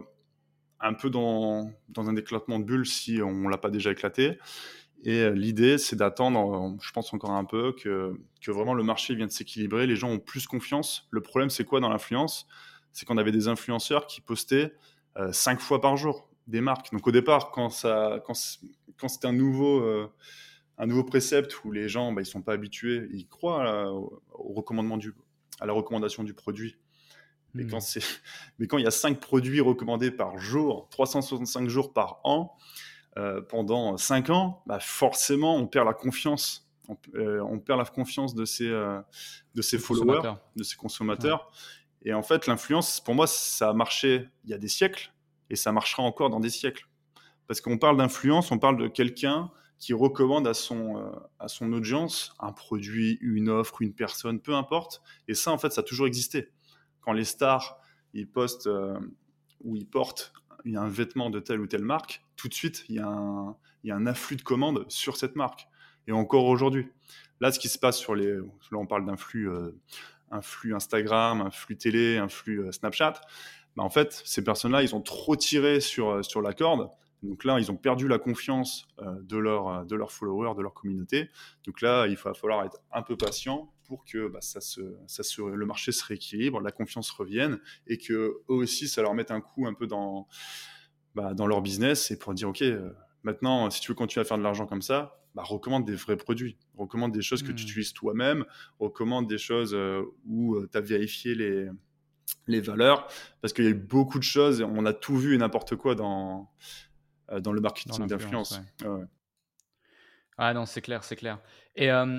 un peu dans, dans un éclatement de bulle si on ne l'a pas déjà éclaté. Et euh, l'idée, c'est d'attendre, euh, je pense encore un peu, que, que vraiment le marché vienne de s'équilibrer, les gens ont plus confiance. Le problème, c'est quoi dans l'influence? C'est qu'on avait des influenceurs qui postaient euh, cinq fois par jour des marques. Donc au départ, quand, ça, quand, c'est- quand c'est un nouveau, euh, un nouveau précepte où les gens bah, ils sont pas habitués, ils croient à la, au recommandement du, à la recommandation du produit. Mais quand, Mmh. c'est, mais quand il y a cinq produits recommandés par jour, trois cent soixante-cinq jours par an, euh, pendant cinq ans, bah forcément, on perd la confiance. On, euh, on perd la confiance de ses, euh, de ses Le followers, consommateur. de ses Ouais. consommateurs. Et en fait, l'influence, pour moi, ça a marché il y a des siècles et ça marchera encore dans des siècles. Parce qu'on parle d'influence, on parle de quelqu'un qui recommande à son, euh, à son audience un produit, une offre, une personne, peu importe. Et ça, en fait, ça a toujours existé. Quand les stars, ils postent euh, ou ils portent il y a un vêtement de telle ou telle marque, tout de suite, il y a un, il y a un afflux de commandes sur cette marque. Et encore aujourd'hui. Là, ce qui se passe sur les... Là, on parle d'un flux, euh, un flux Instagram, un flux télé, un flux euh, Snapchat. Bah, en fait, ces personnes-là, ils ont trop tiré sur, euh, sur la corde. Donc là, ils ont perdu la confiance euh, de, leur, euh, de leurs followers, de leur communauté. Donc là, il va falloir être un peu patient pour que bah, ça se, ça se, le marché se rééquilibre, la confiance revienne et que eux aussi, ça leur mette un coup un peu dans, bah, dans leur business et pour dire, OK, euh, maintenant, si tu veux continuer à faire de l'argent comme ça, bah, recommande des vrais produits, recommande des choses que tu Mmh. utilises toi-même, recommande des choses euh, où euh, tu as vérifié les, les valeurs, parce qu'il y a eu beaucoup de choses, on a tout vu et n'importe quoi dans, euh, dans le Dans marketing l'influence, ouais. d'influence. Ouais. Ah non, c'est clair, c'est clair. Et, hem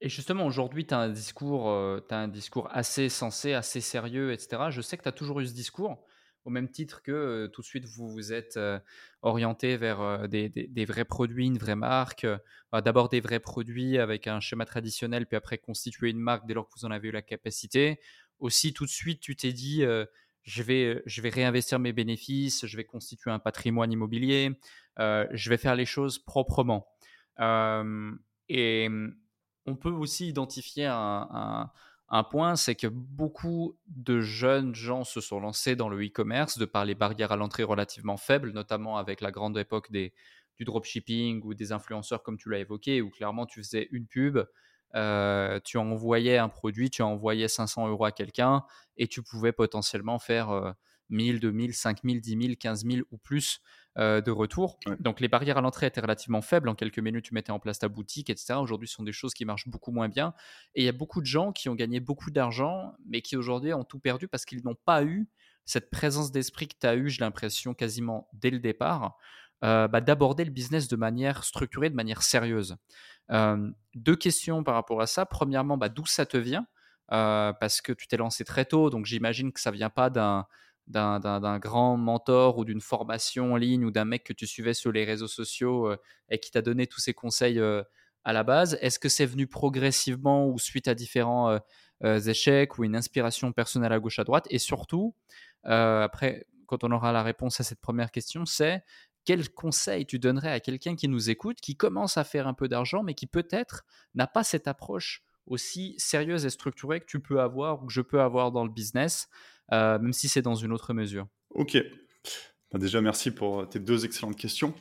Et justement, aujourd'hui, tu as un discours, heu, tu as un discours assez sensé, assez sérieux et cetera. Je sais que tu as toujours eu ce discours, au même titre que, heu, tout de suite vous vous êtes, heu, orientés vers, heu, des des des vrais produits, une vraie marque, heu, bah, d'abord des vrais produits avec un schéma traditionnel, puis après constituer une marque dès lors que vous en avez eu la capacité. Aussi, tout de suite, tu t'es dit, heu: «Je vais, je vais réinvestir mes bénéfices, je vais constituer un patrimoine immobilier, heu, je vais faire les choses proprement». Hem et mmh on peut aussi identifier un, un- un point, c'est que beaucoup de jeunes gens se sont lancés dans le e-commerce de par les barrières à l'entrée relativement faibles, notamment avec la grande époque des, du dropshipping ou des influenceurs comme tu l'as évoqué, où clairement tu faisais une pub, euh, tu envoyais un produit, tu envoyais cinq cents euros à quelqu'un et tu pouvais potentiellement faire euh, mille, deux mille, cinq mille, dix mille, quinze mille ou plus euh, de retour. Ouais. Donc les barrières à l'entrée étaient relativement faibles. En quelques minutes, tu mettais en place ta boutique, et cetera. Aujourd'hui, ce sont des choses qui marchent beaucoup moins bien. Et il y a beaucoup de gens qui ont gagné beaucoup d'argent, mais qui aujourd'hui ont tout perdu parce qu'ils n'ont pas eu cette présence d'esprit que tu as eu, j'ai l'impression, quasiment dès le départ, euh, bah, d'aborder le business de manière structurée, de manière sérieuse. Euh, deux questions par rapport à ça. Premièrement, bah, d'où ça te vient? Euh, parce que tu t'es lancé très tôt, donc j'imagine que ça vient pas d'un d'un, d'un, d'un grand mentor ou d'une formation en ligne ou d'un mec que tu suivais sur les réseaux sociaux euh, et qui t'a donné tous ces conseils euh, à la base. Est-ce que c'est venu progressivement ou suite à différents euh, euh, échecs ou une inspiration personnelle à gauche à droite? Et surtout, euh, après, quand on aura la réponse à cette première question, c'est quel conseil tu donnerais à quelqu'un qui nous écoute, qui commence à faire un peu d'argent, mais qui peut-être n'a pas cette approche aussi sérieuse et structurée que tu peux avoir ou que je peux avoir dans le business, euh, même si c'est dans une autre mesure. Ok. Bah, déjà, merci pour euh, tes deux excellentes questions.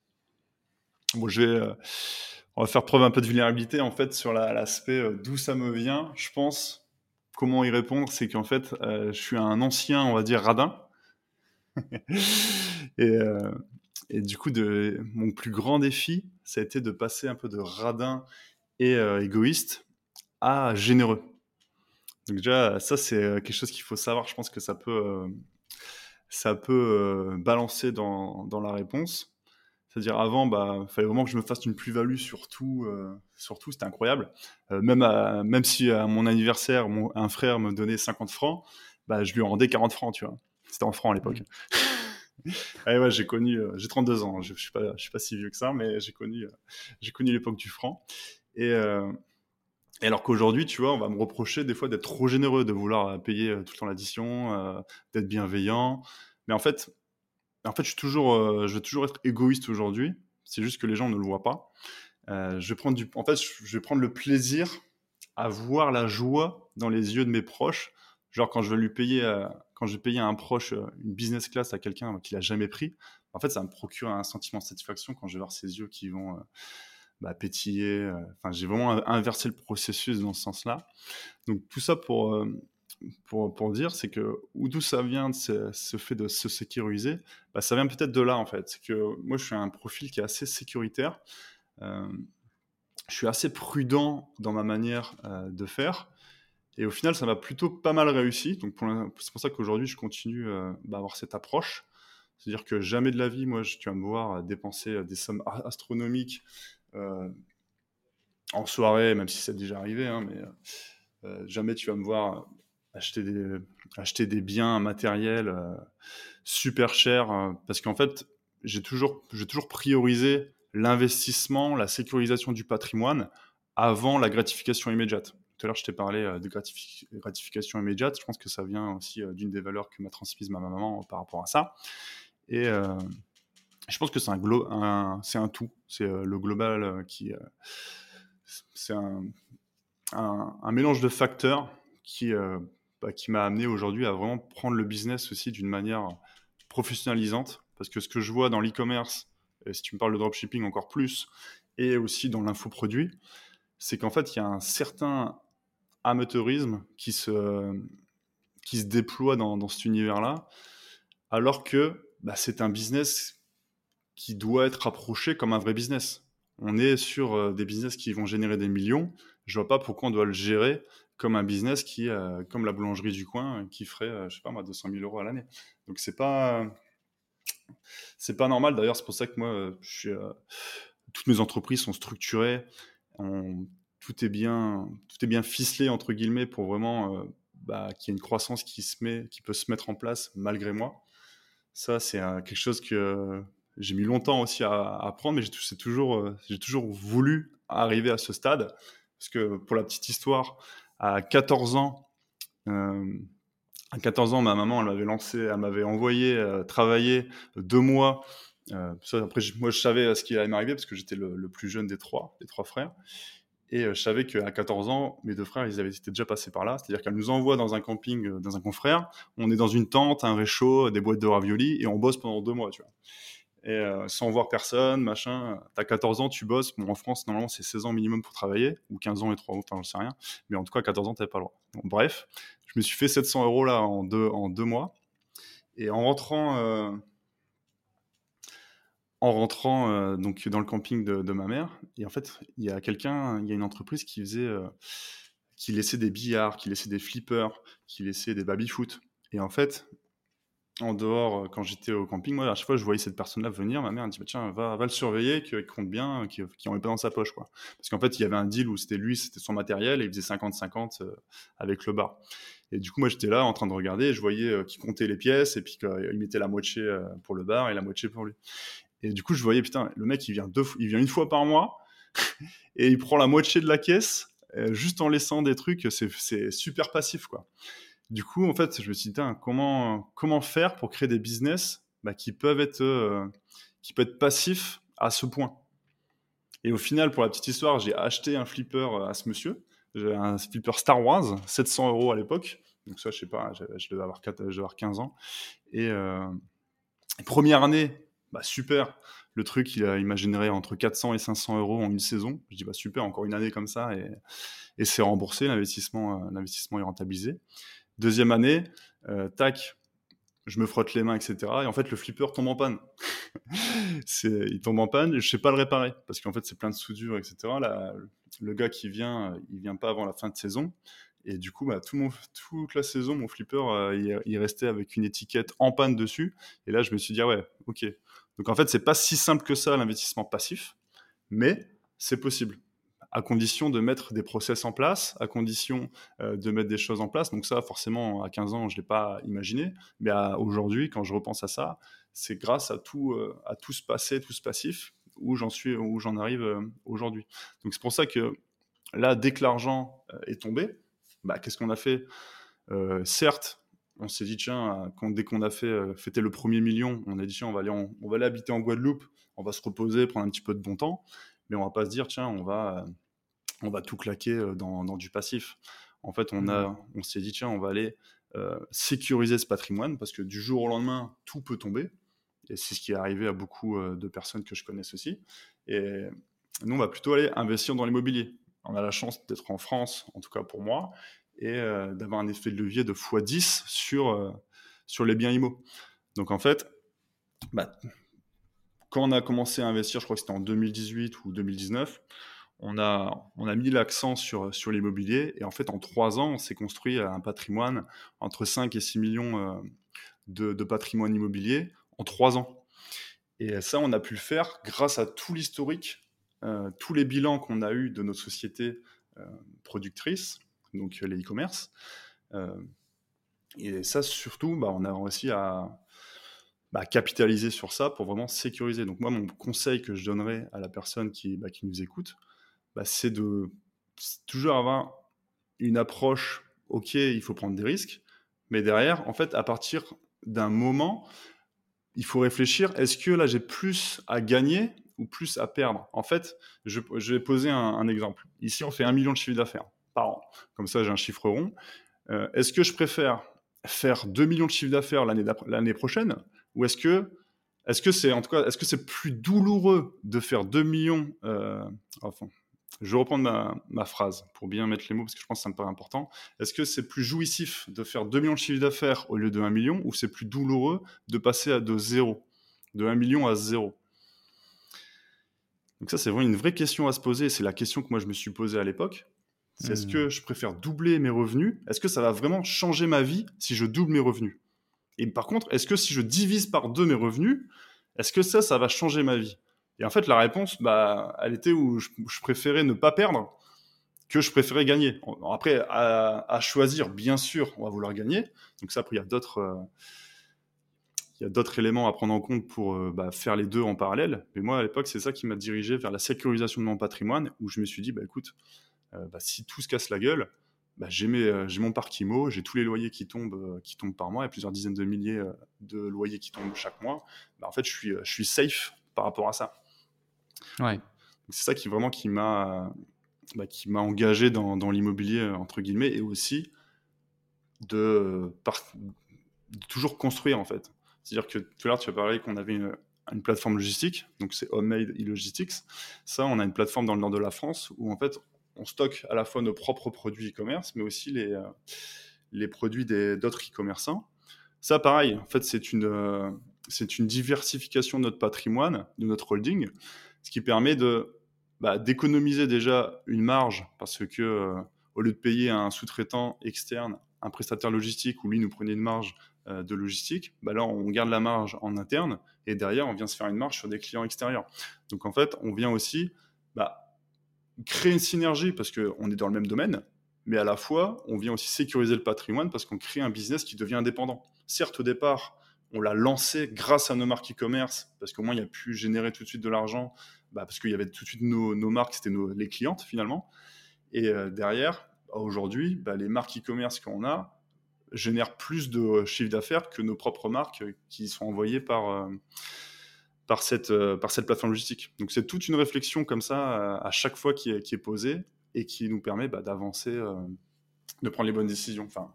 Bon, je vais, euh, on va faire preuve un peu de vulnérabilité en fait sur la- l'aspect euh, d'où ça me vient. Je pense comment y répondre, c'est qu'en fait, euh, je suis un ancien, on va dire, radin. et, euh, et du coup, de, mon plus grand défi, ça a été de passer un peu de radin et euh, égoïste à généreux. Donc déjà, ça c'est euh, quelque chose qu'il faut savoir. Je pense que ça peut, euh, ça peut euh, balancer dans, dans la réponse. C'est-à-dire avant, bah, il fallait vraiment que je me fasse une plus-value sur tout, euh, sur tout, c'était incroyable. Euh, même, à- même si à mon anniversaire, mon, un frère me donnait cinquante francs, bah, je lui rendais quarante francs, tu vois. C'était en francs à l'époque. Mm. Ah ouais, j'ai connu, euh, j'ai trente-deux ans, je, je suis pas, je suis pas si vieux que ça, mais j'ai connu, euh, j'ai connu l'époque du franc. Et, euh, et alors qu'aujourd'hui, tu vois, on va me reprocher des fois d'être trop généreux, de vouloir euh, payer euh, tout le temps l'addition, euh, d'être bienveillant. Mais en fait, en fait, je suis toujours, euh, je vais toujours être égoïste aujourd'hui. C'est juste que les gens ne le voient pas. Euh, je vais prendre du, en fait, je vais prendre le plaisir à voir la joie dans les yeux de mes proches. Genre quand je vais lui payer, euh, quand je vais payer à un proche euh, une business class à quelqu'un qui l'a jamais pris, en fait, ça me procure un sentiment de satisfaction quand je vais voir ses yeux qui vont euh, bah, pétiller. euh. Enfin, j'ai vraiment inversé le processus dans ce sens-là. Donc tout ça pour euh, pour, pour dire, c'est que où d'où ça vient de ce, ce fait de se sécuriser, bah, ça vient peut-être de là en fait. C'est que moi, je suis un profil qui est assez sécuritaire. Euh, je suis assez prudent dans ma manière euh, de faire. Et au final, ça m'a plutôt pas mal réussi. Donc, pour l'in- c'est pour ça qu'aujourd'hui, je continue euh, bah, à avoir cette approche. C'est-à-dire que jamais de la vie, moi, je- tu vas me voir euh, dépenser euh, des sommes a- astronomiques euh, en soirée, même si c'est déjà arrivé, hein, mais euh, jamais tu vas me voir acheter des, acheter des biens matériels euh, super chers. euh, parce qu'en fait, j'ai toujours, j'ai toujours priorisé l'investissement, la sécurisation du patrimoine avant la gratification immédiate. Tout à l'heure, je t'ai parlé euh, de gratifi- gratification immédiate. Je pense que ça vient aussi euh, d'une des valeurs que m'a transmise ma maman euh, par rapport à ça. Et euh, je pense que c'est un, glo- un, c'est un tout. C'est euh, le global euh, qui. Euh, c'est un, un, un mélange de facteurs qui, euh, bah, qui m'a amené aujourd'hui à vraiment prendre le business aussi d'une manière professionnalisante. Parce que ce que je vois dans l'e-commerce, et si tu me parles de dropshipping encore plus, et aussi dans l'infoproduit, c'est qu'en fait, il y a un certain amateurisme qui se, qui se déploie dans, dans cet univers-là, alors que bah, c'est un business qui doit être approché comme un vrai business. On est sur euh, des business qui vont générer des millions. Je vois pas pourquoi on doit le gérer comme un business qui, euh, comme la boulangerie du coin, qui ferait, euh, je sais pas moi, deux cent mille euros à l'année. Donc c'est pas, c'est pas normal. D'ailleurs, c'est pour ça que moi, euh, je suis, euh, toutes mes entreprises sont structurées. On, tout est bien, tout est bien ficelé entre guillemets pour vraiment euh, bah, qu'il y ait une croissance qui se met, qui peut se mettre en place malgré moi. Ça, c'est euh, quelque chose que euh, j'ai mis longtemps aussi à, à apprendre, mais j'ai, c'est toujours, euh, j'ai toujours voulu arriver à ce stade. Parce que pour la petite histoire, à quatorze ans, euh, à quatorze ans, ma maman, elle m'avait lancé, elle m'avait envoyé euh, travailler deux mois. Euh, ça, après, je- moi, je savais ce qui allait m'arriver parce que j'étais le, le plus jeune des trois, des trois frères. Et euh, je savais qu'à quatorze ans, mes deux frères, ils avaient été déjà passés par là. C'est-à-dire qu'elle nous envoie dans un camping, euh, dans un confrère. On est dans une tente, un réchaud, des boîtes de raviolis, et on bosse pendant deux mois, tu vois. Et euh, sans voir personne, machin. T'as quatorze ans, tu bosses. Bon, en France, normalement, c'est seize ans minimum pour travailler, ou quinze ans et trois ans, enfin, j'en sais rien. Mais en tout cas, à quatorze ans, t'avais pas le droit. Bon, bref, je me suis fait sept cents euros là en deux, en deux mois. Et en rentrant, euh, en rentrant euh, donc dans le camping de, de ma mère, et en fait, il y a quelqu'un, il y a une entreprise qui faisait, euh, qui laissait des billards, qui laissait des flippers, qui laissait des baby-foot. Et en fait, en dehors, euh, quand j'étais au camping, moi, à chaque fois, je voyais cette personne-là venir. Ma mère me dit, bah, tiens, va, va le surveiller, qu'il compte bien, qu'il n'en met pas dans sa poche, quoi. Parce qu'en fait, il y avait un deal où c'était lui, c'était son matériel, et il faisait cinquante cinquante euh, avec le bar. Et du coup, moi, j'étais là en train de regarder, et je voyais euh, qu'il comptait les pièces, et puis qu'il mettait la moitié euh, pour le bar et la moitié pour lui. Et du coup, je voyais, putain, le mec, il vient, deux, il vient une fois par mois, et il prend la moitié de la caisse, euh, juste en laissant des trucs, c'est, c'est super passif, quoi. Du coup, en fait, je me suis dit, comment, comment faire pour créer des business bah, qui peuvent être, euh, qui peuvent être passifs à ce point. Et au final, pour la petite histoire, j'ai acheté un flipper à ce monsieur. J'ai un flipper Star Wars, sept cents euros à l'époque. Donc ça, je sais pas, je, je devais avoir, quatre, je devais avoir quinze ans. Et euh, première année, bah, super. Le truc, il, a, il m'a généré entre quatre cents et cinq cents euros en une saison. Je dis, bah, super, encore une année comme ça. Et, et c'est remboursé, l'investissement, euh, l'investissement est rentabilisé. Deuxième année, euh, tac, je me frotte les mains, et cetera. Et en fait, le flipper tombe en panne. c'est, il tombe en panne, je sais pas le réparer parce qu'en fait, c'est plein de soudure, et cetera. Là, le gars qui vient, il vient pas avant la fin de saison. Et du coup, bah, tout mon, toute la saison, mon flipper, euh, il, il restait avec une étiquette en panne dessus. Et là, je me suis dit, ah ouais, ok. Donc en fait, c'est pas si simple que ça, l'investissement passif, mais c'est possible à condition de mettre des process en place, à condition euh, de mettre des choses en place. Donc ça, forcément, à quinze ans, je ne l'ai pas imaginé. Mais à, aujourd'hui, quand je repense à ça, c'est grâce à tout, euh, à tout ce passé, tout ce passif, où j'en suis, où j'en arrive euh, aujourd'hui. Donc c'est pour ça que là, dès que l'argent euh, est tombé, bah, qu'est-ce qu'on a fait euh, Certes, on s'est dit, tiens, quand, dès qu'on a fait euh, fêter le premier million, on a dit, tiens, on va, aller en, on va aller habiter en Guadeloupe, on va se reposer, prendre un petit peu de bon temps. Mais on va pas se dire, tiens, on va... Euh, on va tout claquer dans, dans du passif. En fait, on, a, on s'est dit, tiens, on va aller euh, sécuriser ce patrimoine parce que du jour au lendemain, tout peut tomber. Et c'est ce qui est arrivé à beaucoup euh, de personnes que je connaisse aussi. Et nous, on va plutôt aller investir dans l'immobilier. On a la chance d'être en France, en tout cas pour moi, et euh, d'avoir un effet de levier de fois dix sur, euh, sur les biens immo. Donc en fait, bah, quand on a commencé à investir, je crois que c'était en deux mille dix-huit ou deux mille dix-neuf, on a, on a mis l'accent sur, sur l'immobilier et en fait en trois ans on s'est construit un patrimoine entre cinq et six millions euh, de, de patrimoine immobilier en trois ans. Et ça on a pu le faire grâce à tout l'historique, euh, tous les bilans qu'on a eu de nos sociétés euh, productrices, donc les e-commerce. Euh, et ça surtout, bah, on a réussi à bah, capitaliser sur ça pour vraiment sécuriser. Donc moi mon conseil que je donnerais à la personne qui, bah, qui nous écoute, bah, c'est de c'est toujours avoir une approche, ok, il faut prendre des risques, mais derrière, en fait, à partir d'un moment, il faut réfléchir, est-ce que là, j'ai plus à gagner ou plus à perdre? En fait, je, je vais poser un, un exemple. Ici, on fait un million de chiffre d'affaires par an. Comme ça, j'ai un chiffre rond. Euh, est-ce que je préfère faire deux millions de chiffre d'affaires l'année, l'année prochaine ou est-ce que est-ce que c'est en tout cas est-ce que c'est plus douloureux de faire deux millions euh, enfin, je vais reprendre ma, ma phrase pour bien mettre les mots parce que je pense que ça me paraît important. Est-ce que c'est plus jouissif de faire deux millions de chiffre d'affaires au lieu de un million ou c'est plus douloureux de passer à de zéro, de un million à zéro? Donc ça, c'est vraiment une vraie question à se poser. C'est la question que moi, je me suis posée à l'époque. C'est mmh. Est-ce que je préfère doubler mes revenus? Est-ce que ça va vraiment changer ma vie si je double mes revenus? Et par contre, est-ce que si je divise par deux mes revenus, est-ce que ça, ça va changer ma vie? Et en fait, la réponse, bah, elle était où je, je préférais ne pas perdre que je préférais gagner. Après, à, à choisir, bien sûr, on va vouloir gagner. Donc ça, après, il y a d'autres, euh, il y a d'autres éléments à prendre en compte pour euh, bah, faire les deux en parallèle. Mais moi, à l'époque, c'est ça qui m'a dirigé vers la sécurisation de mon patrimoine, où je me suis dit, bah, écoute, euh, bah, si tout se casse la gueule, bah, j'ai, mes, euh, j'ai mon parc IMO, j'ai tous les loyers qui tombent, euh, qui tombent par mois, il y a plusieurs dizaines de milliers euh, de loyers qui tombent chaque mois. Bah, en fait, je suis, euh, je suis safe par rapport à ça. Ouais. Donc, c'est ça qui vraiment qui m'a, bah, qui m'a engagé dans, dans l'immobilier, entre guillemets, et aussi de, euh, par, de toujours construire, en fait. C'est-à-dire que tout à l'heure, tu as parlé qu'on avait une, une plateforme logistique, donc c'est Homemade e-Logistics. Ça, on a une plateforme dans le nord de la France où, en fait, on stocke à la fois nos propres produits e-commerce, mais aussi les, euh, les produits des, d'autres e-commerçants. Ça, pareil, en fait, c'est une, euh, c'est une diversification de notre patrimoine, de notre holding, ce qui permet de, bah, d'économiser déjà une marge, parce que euh, au lieu de payer un sous-traitant externe, un prestataire logistique où lui nous prenait une marge euh, de logistique, bah là on garde la marge en interne et derrière on vient se faire une marge sur des clients extérieurs. Donc en fait, on vient aussi bah, créer une synergie parce qu'on est dans le même domaine, mais à la fois, on vient aussi sécuriser le patrimoine parce qu'on crée un business qui devient indépendant. Certes, au départ, on l'a lancé grâce à nos marques e-commerce, parce qu'au moins, il a pu générer tout de suite de l'argent, bah, parce qu'il y avait tout de suite nos, nos marques, c'était nos, les clientes finalement. Et euh, derrière, aujourd'hui, bah, les marques e-commerce qu'on a génèrent plus de chiffre d'affaires que nos propres marques qui sont envoyées par... Euh, par cette, euh, par cette plateforme logistique. Donc c'est toute une réflexion comme ça euh, à chaque fois qui est, qui est posée et qui nous permet bah, d'avancer, euh, de prendre les bonnes décisions, enfin,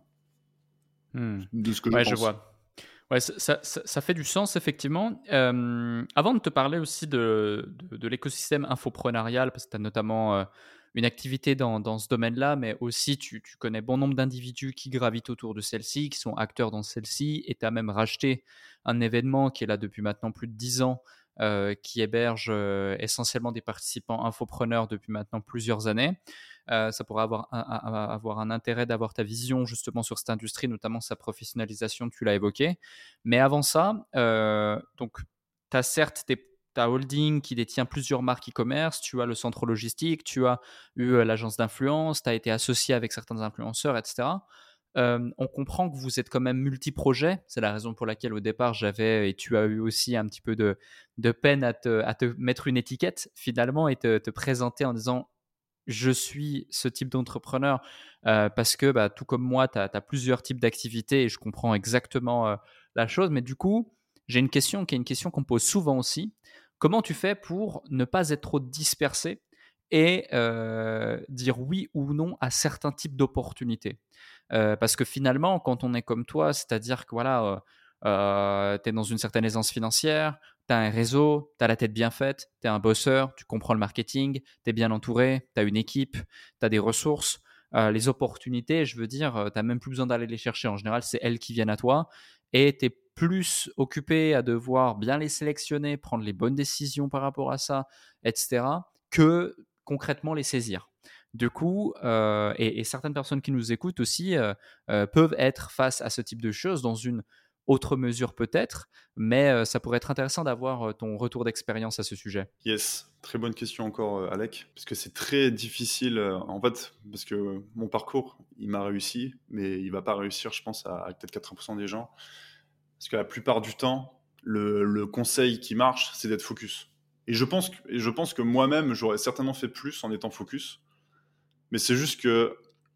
Hmm. de ce que je Ouais, je pense. vois. Ouais, ça, ça- ça- ça fait du sens, effectivement. Euh, avant de te parler aussi de, de, de l'écosystème infoprenarial, parce que tu as notamment euh, une activité dans, dans ce domaine-là, mais aussi tu, tu connais bon nombre d'individus qui gravitent autour de celle-ci, qui sont acteurs dans celle-ci, et tu as même racheté un événement qui est là depuis maintenant plus de dix ans, euh, qui héberge euh, essentiellement des participants infopreneurs depuis maintenant plusieurs années. Euh, ça pourrait avoir un, un- avoir un intérêt d'avoir ta vision justement sur cette industrie, notamment sa professionnalisation, tu l'as évoqué. Mais avant ça, euh, donc, tu as certes tes, ta holding qui détient plusieurs marques e-commerce, tu as le centre logistique, tu as eu euh, l'agence d'influence, tu as été associé avec certains influenceurs, et cetera. Euh, on comprend que vous êtes quand même multi-projets. C'est la raison pour laquelle au départ j'avais, et tu as eu aussi un petit peu de, de peine à te, à te mettre une étiquette finalement et te, te présenter en disant je suis ce type d'entrepreneur euh, parce que bah, tout comme moi, tu as plusieurs types d'activités et je comprends exactement euh, la chose. Mais du coup, j'ai une question qui est une question qu'on pose souvent aussi. Comment tu fais pour ne pas être trop dispersé et euh, dire oui ou non à certains types d'opportunités? Euh, parce que finalement, quand on est comme toi, c'est-à-dire que voilà, euh, euh, tu es dans une certaine aisance financière, tu as un réseau, tu as la tête bien faite, tu es un bosseur, tu comprends le marketing, tu es bien entouré, tu as une équipe, tu as des ressources. Euh, les opportunités, je veux dire, tu n'as même plus besoin d'aller les chercher. En général, c'est elles qui viennent à toi et tu es plus occupé à devoir bien les sélectionner, prendre les bonnes décisions par rapport à ça, et cetera, que concrètement les saisir. Du coup, euh, et, et certaines personnes qui nous écoutent aussi euh, euh, peuvent être face à ce type de choses dans une autre mesure peut-être, mais euh, ça pourrait être intéressant d'avoir euh, ton retour d'expérience à ce sujet. Yes, très bonne question encore, euh, Alec, parce que c'est très difficile, euh, en fait, parce que mon parcours, il m'a réussi, mais il va pas réussir, je pense, à, à peut-être quatre-vingts pour cent des gens, parce que la plupart du temps, le, le conseil qui marche, c'est d'être focus. Et je pense que, et je pense que moi-même, j'aurais certainement fait plus en étant focus, mais c'est juste que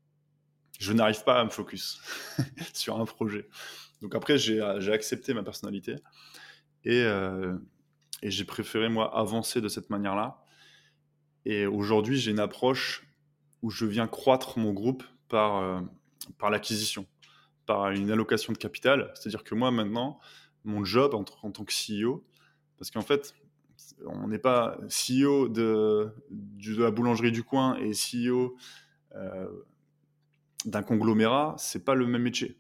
je n'arrive pas à me focus sur un projet. Donc après, j'ai j'ai accepté ma personnalité et, euh, et j'ai préféré, moi, avancer de cette manière-là. Et aujourd'hui, j'ai une approche où je viens croître mon groupe par, euh, par l'acquisition, par une allocation de capital. C'est-à-dire que moi, maintenant, mon job en, en tant que C E O, parce qu'en fait, on n'est pas C E O de, de la boulangerie du coin et C E O euh, d'un conglomérat, c'est pas le même métier.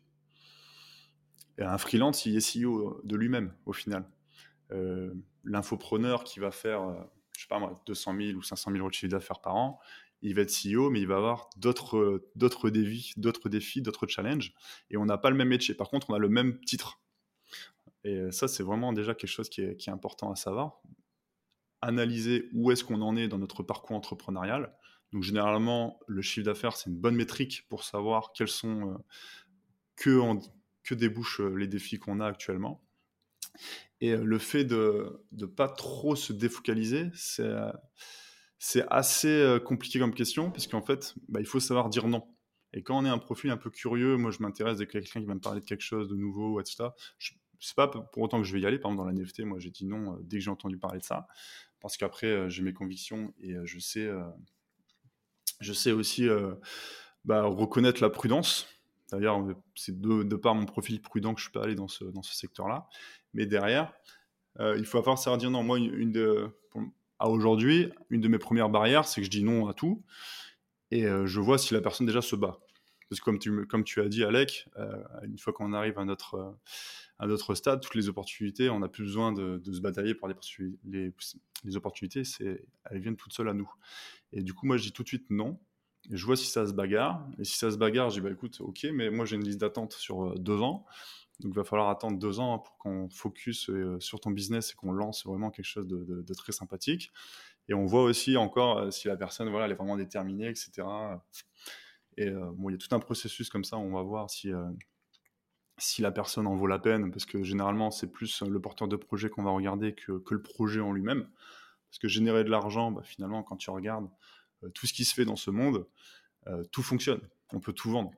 Et un freelance, il est C E O de lui-même, au final. Euh, L'infopreneur qui va faire, euh, je sais pas moi, deux cent mille ou cinq cent mille euros de chiffre d'affaires par an, il va être C E O, mais il va avoir d'autres, d'autres défis, d'autres défis, d'autres challenges. Et on n'a pas le même métier. Par contre, on a le même titre. Et ça, c'est vraiment déjà quelque chose qui est, qui est important à savoir. Analyser où est-ce qu'on en est dans notre parcours entrepreneurial. Donc généralement, le chiffre d'affaires, c'est une bonne métrique pour savoir quels sont, euh, que, en- que débouchent euh, les défis qu'on a actuellement. Et euh, le fait de ne pas trop se défocaliser, c'est euh, c'est assez euh, compliqué comme question, parce qu'en fait, bah, il faut savoir dire non. Et quand on est un profil un peu curieux, moi je m'intéresse dès que quelqu'un qui va me parler de quelque chose de nouveau, et cetera. Je, c'est pas pour autant que je vais y aller. Par exemple, dans la N F T, moi j'ai dit non euh, dès que j'ai entendu parler de ça, parce qu'après euh, j'ai mes convictions et euh, je sais, euh, je sais aussi euh, bah, reconnaître la prudence. D'ailleurs, euh, c'est de, de par mon profil prudent que je suis pas allé dans ce, dans ce secteur-là. Mais derrière, euh, il faut avoir savoir dire non. Moi, une, une de, pour- à aujourd'hui, une de mes premières barrières, c'est que je dis non à tout et euh, je vois si la personne déjà se bat. Parce que comme tu, me- comme tu as dit, Alec, euh, une fois qu'on arrive à notre, euh, à notre stade, toutes les opportunités, on n'a plus besoin de, de se batailler pour les, poursu- les, les opportunités, c'est, elles viennent toutes seules à nous. Et du coup, moi, je dis tout de suite non. Et je vois si ça se bagarre. Et si ça se bagarre, je dis bah écoute, ok, mais moi j'ai une liste d'attente sur euh, deux ans. Donc il va falloir attendre deux ans pour qu'on focus euh, sur ton business et qu'on lance vraiment quelque chose de, de- de très sympathique. Et on voit aussi encore euh, si la personne voilà, elle est vraiment déterminée, et cetera. Et euh, bon, il y a tout un processus comme ça, on va voir si, euh, si la personne en vaut la peine, parce que généralement c'est plus le porteur de projet qu'on va regarder que, que le projet en lui-même. Parce que générer de l'argent, bah, finalement, quand tu regardes euh, tout ce qui se fait dans ce monde, euh, tout fonctionne. On peut tout vendre.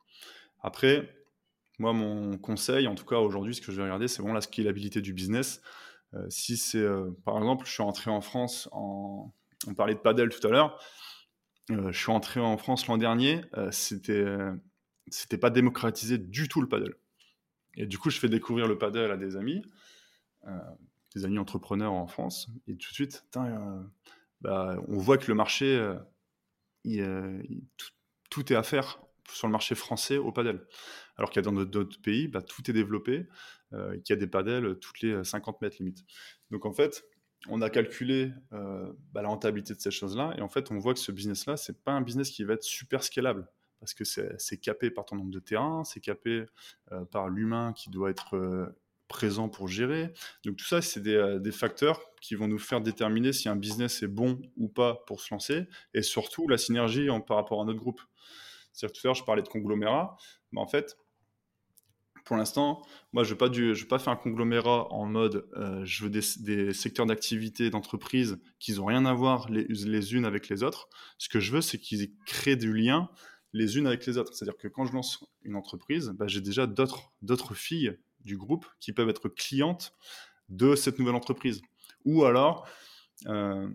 Après, moi, mon conseil, en tout cas aujourd'hui, ce que je vais regarder, c'est vraiment la scalabilité du business. Euh, si c'est, euh, par exemple, je suis entré en France en... On parlait de padel tout à l'heure. Euh, je suis entré en France l'an dernier. Euh, c'était, euh, c'était pas démocratisé du tout le padel. Et du coup, je fais découvrir le padel à des amis, euh, des amis entrepreneurs en France. Et tout de suite, tain, euh, bah, on voit que le marché, euh, il, euh, il- tout, tout est à faire sur le marché français au padel. Alors qu'il y a dans d'autres pays, bah, tout est développé, euh, qu'il y a des padels toutes les cinquante mètres limite. Donc en fait, on a calculé euh, bah, la rentabilité de ces choses-là, et en fait, on voit que ce business-là, c'est pas un business qui va être super scalable, parce que c'est, c'est capé par ton nombre de terrains, c'est capé euh, par l'humain qui doit être euh, présent pour gérer. Donc tout ça, c'est des, euh, des facteurs qui vont nous faire déterminer si un business est bon ou pas pour se lancer, et surtout la synergie en, par rapport à notre groupe. C'est-à-dire que tout à l'heure, je parlais de conglomérat, mais en fait, pour l'instant, moi, je ne veux, veux pas faire un conglomérat en mode euh, je veux des, des secteurs d'activité, d'entreprise qui n'ont rien à voir les, les unes avec les autres. Ce que je veux, c'est qu'ils créent du lien les unes avec les autres. C'est-à-dire que quand je lance une entreprise, bah, j'ai déjà d'autres, d'autres filles du groupe qui peuvent être clientes de cette nouvelle entreprise. Ou alors, euh,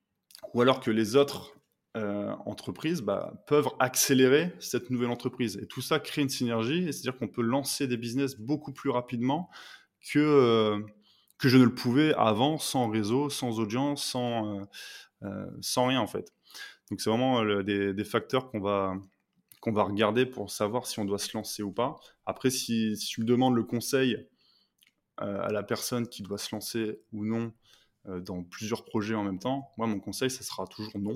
ou alors que les autres euh, entreprises bah, peuvent accélérer cette nouvelle entreprise. Et tout ça crée une synergie, et c'est-à-dire qu'on peut lancer des business beaucoup plus rapidement que, euh, que je ne le pouvais avant, sans réseau, sans audience, sans, euh, euh, sans rien en fait. Donc c'est vraiment euh, des, des facteurs qu'on va, qu'on va regarder pour savoir si on doit se lancer ou pas. Après, si, si tu me demandes le conseil euh, à la personne qui doit se lancer ou non euh, dans plusieurs projets en même temps, moi mon conseil, ça sera toujours non.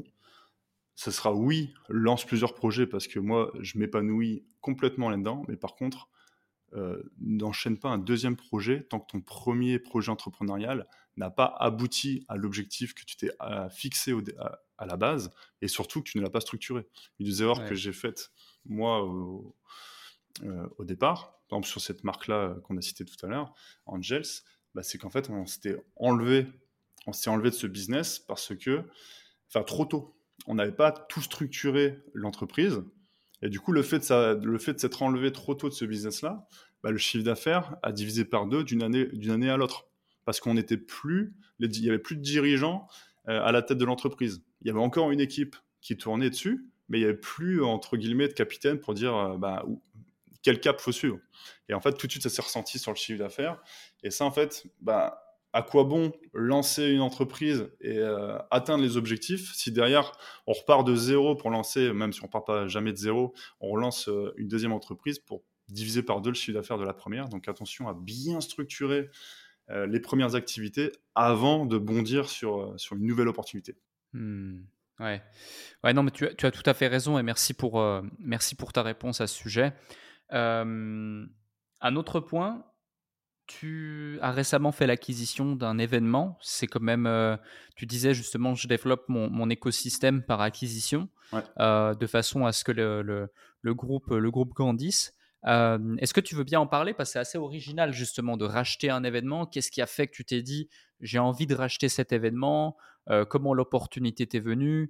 Ce sera oui, lance plusieurs projets parce que moi, je m'épanouis complètement là-dedans. Mais par contre, euh, n'enchaîne pas un deuxième projet tant que ton premier projet entrepreneurial n'a pas abouti à l'objectif que tu t'es euh, fixé au, à, à, la base et surtout que tu ne l'as pas structuré. Une des erreurs ouais. que j'ai faites, moi, au, euh, au départ, par exemple sur cette marque-là euh, qu'on a citée tout à l'heure, Angels, bah, c'est qu'en fait, on s'était enlevé, on s'est enlevé de ce business parce que, enfin, trop tôt. On n'avait pas tout structuré l'entreprise. Et du coup, le fait de, ça, le fait de s'être enlevé trop tôt de ce business-là, bah, le chiffre d'affaires a divisé par deux d'une année, d'une année à l'autre. Parce qu'on n'était plus, il n'y avait plus de dirigeants euh, à la tête de l'entreprise. Il y avait encore une équipe qui tournait dessus, mais il n'y avait plus, entre guillemets, de capitaine pour dire euh, bah, où, quel cap faut suivre. Et en fait, tout de suite, ça s'est ressenti sur le chiffre d'affaires. Et ça, en fait, bah, à quoi bon lancer une entreprise et euh, atteindre les objectifs si derrière on repart de zéro pour lancer, même si on ne part pas jamais de zéro, on relance euh, une deuxième entreprise pour diviser par deux le chiffre d'affaires de la première. Donc attention à bien structurer euh, les premières activités avant de bondir sur, euh, sur une nouvelle opportunité. Hmm. Ouais. Ouais, non, mais tu as, tu as tout à fait raison et merci pour, euh, merci pour ta réponse à ce sujet. Euh, un autre point, Tu as récemment fait l'acquisition d'un événement. C'est quand même, heu, tu disais justement: «Je développe mon mon écosystème par acquisition», Ouais. heu, de façon à ce que le le le groupe, le groupe grandisse. Hem, est-ce que tu veux bien en parler? Parce que c'est assez original justement de racheter un événement. Qu'est-ce qui a fait que tu t'es dit: «J'ai envie de racheter cet événement»? Heu, comment l'opportunité t'est venue?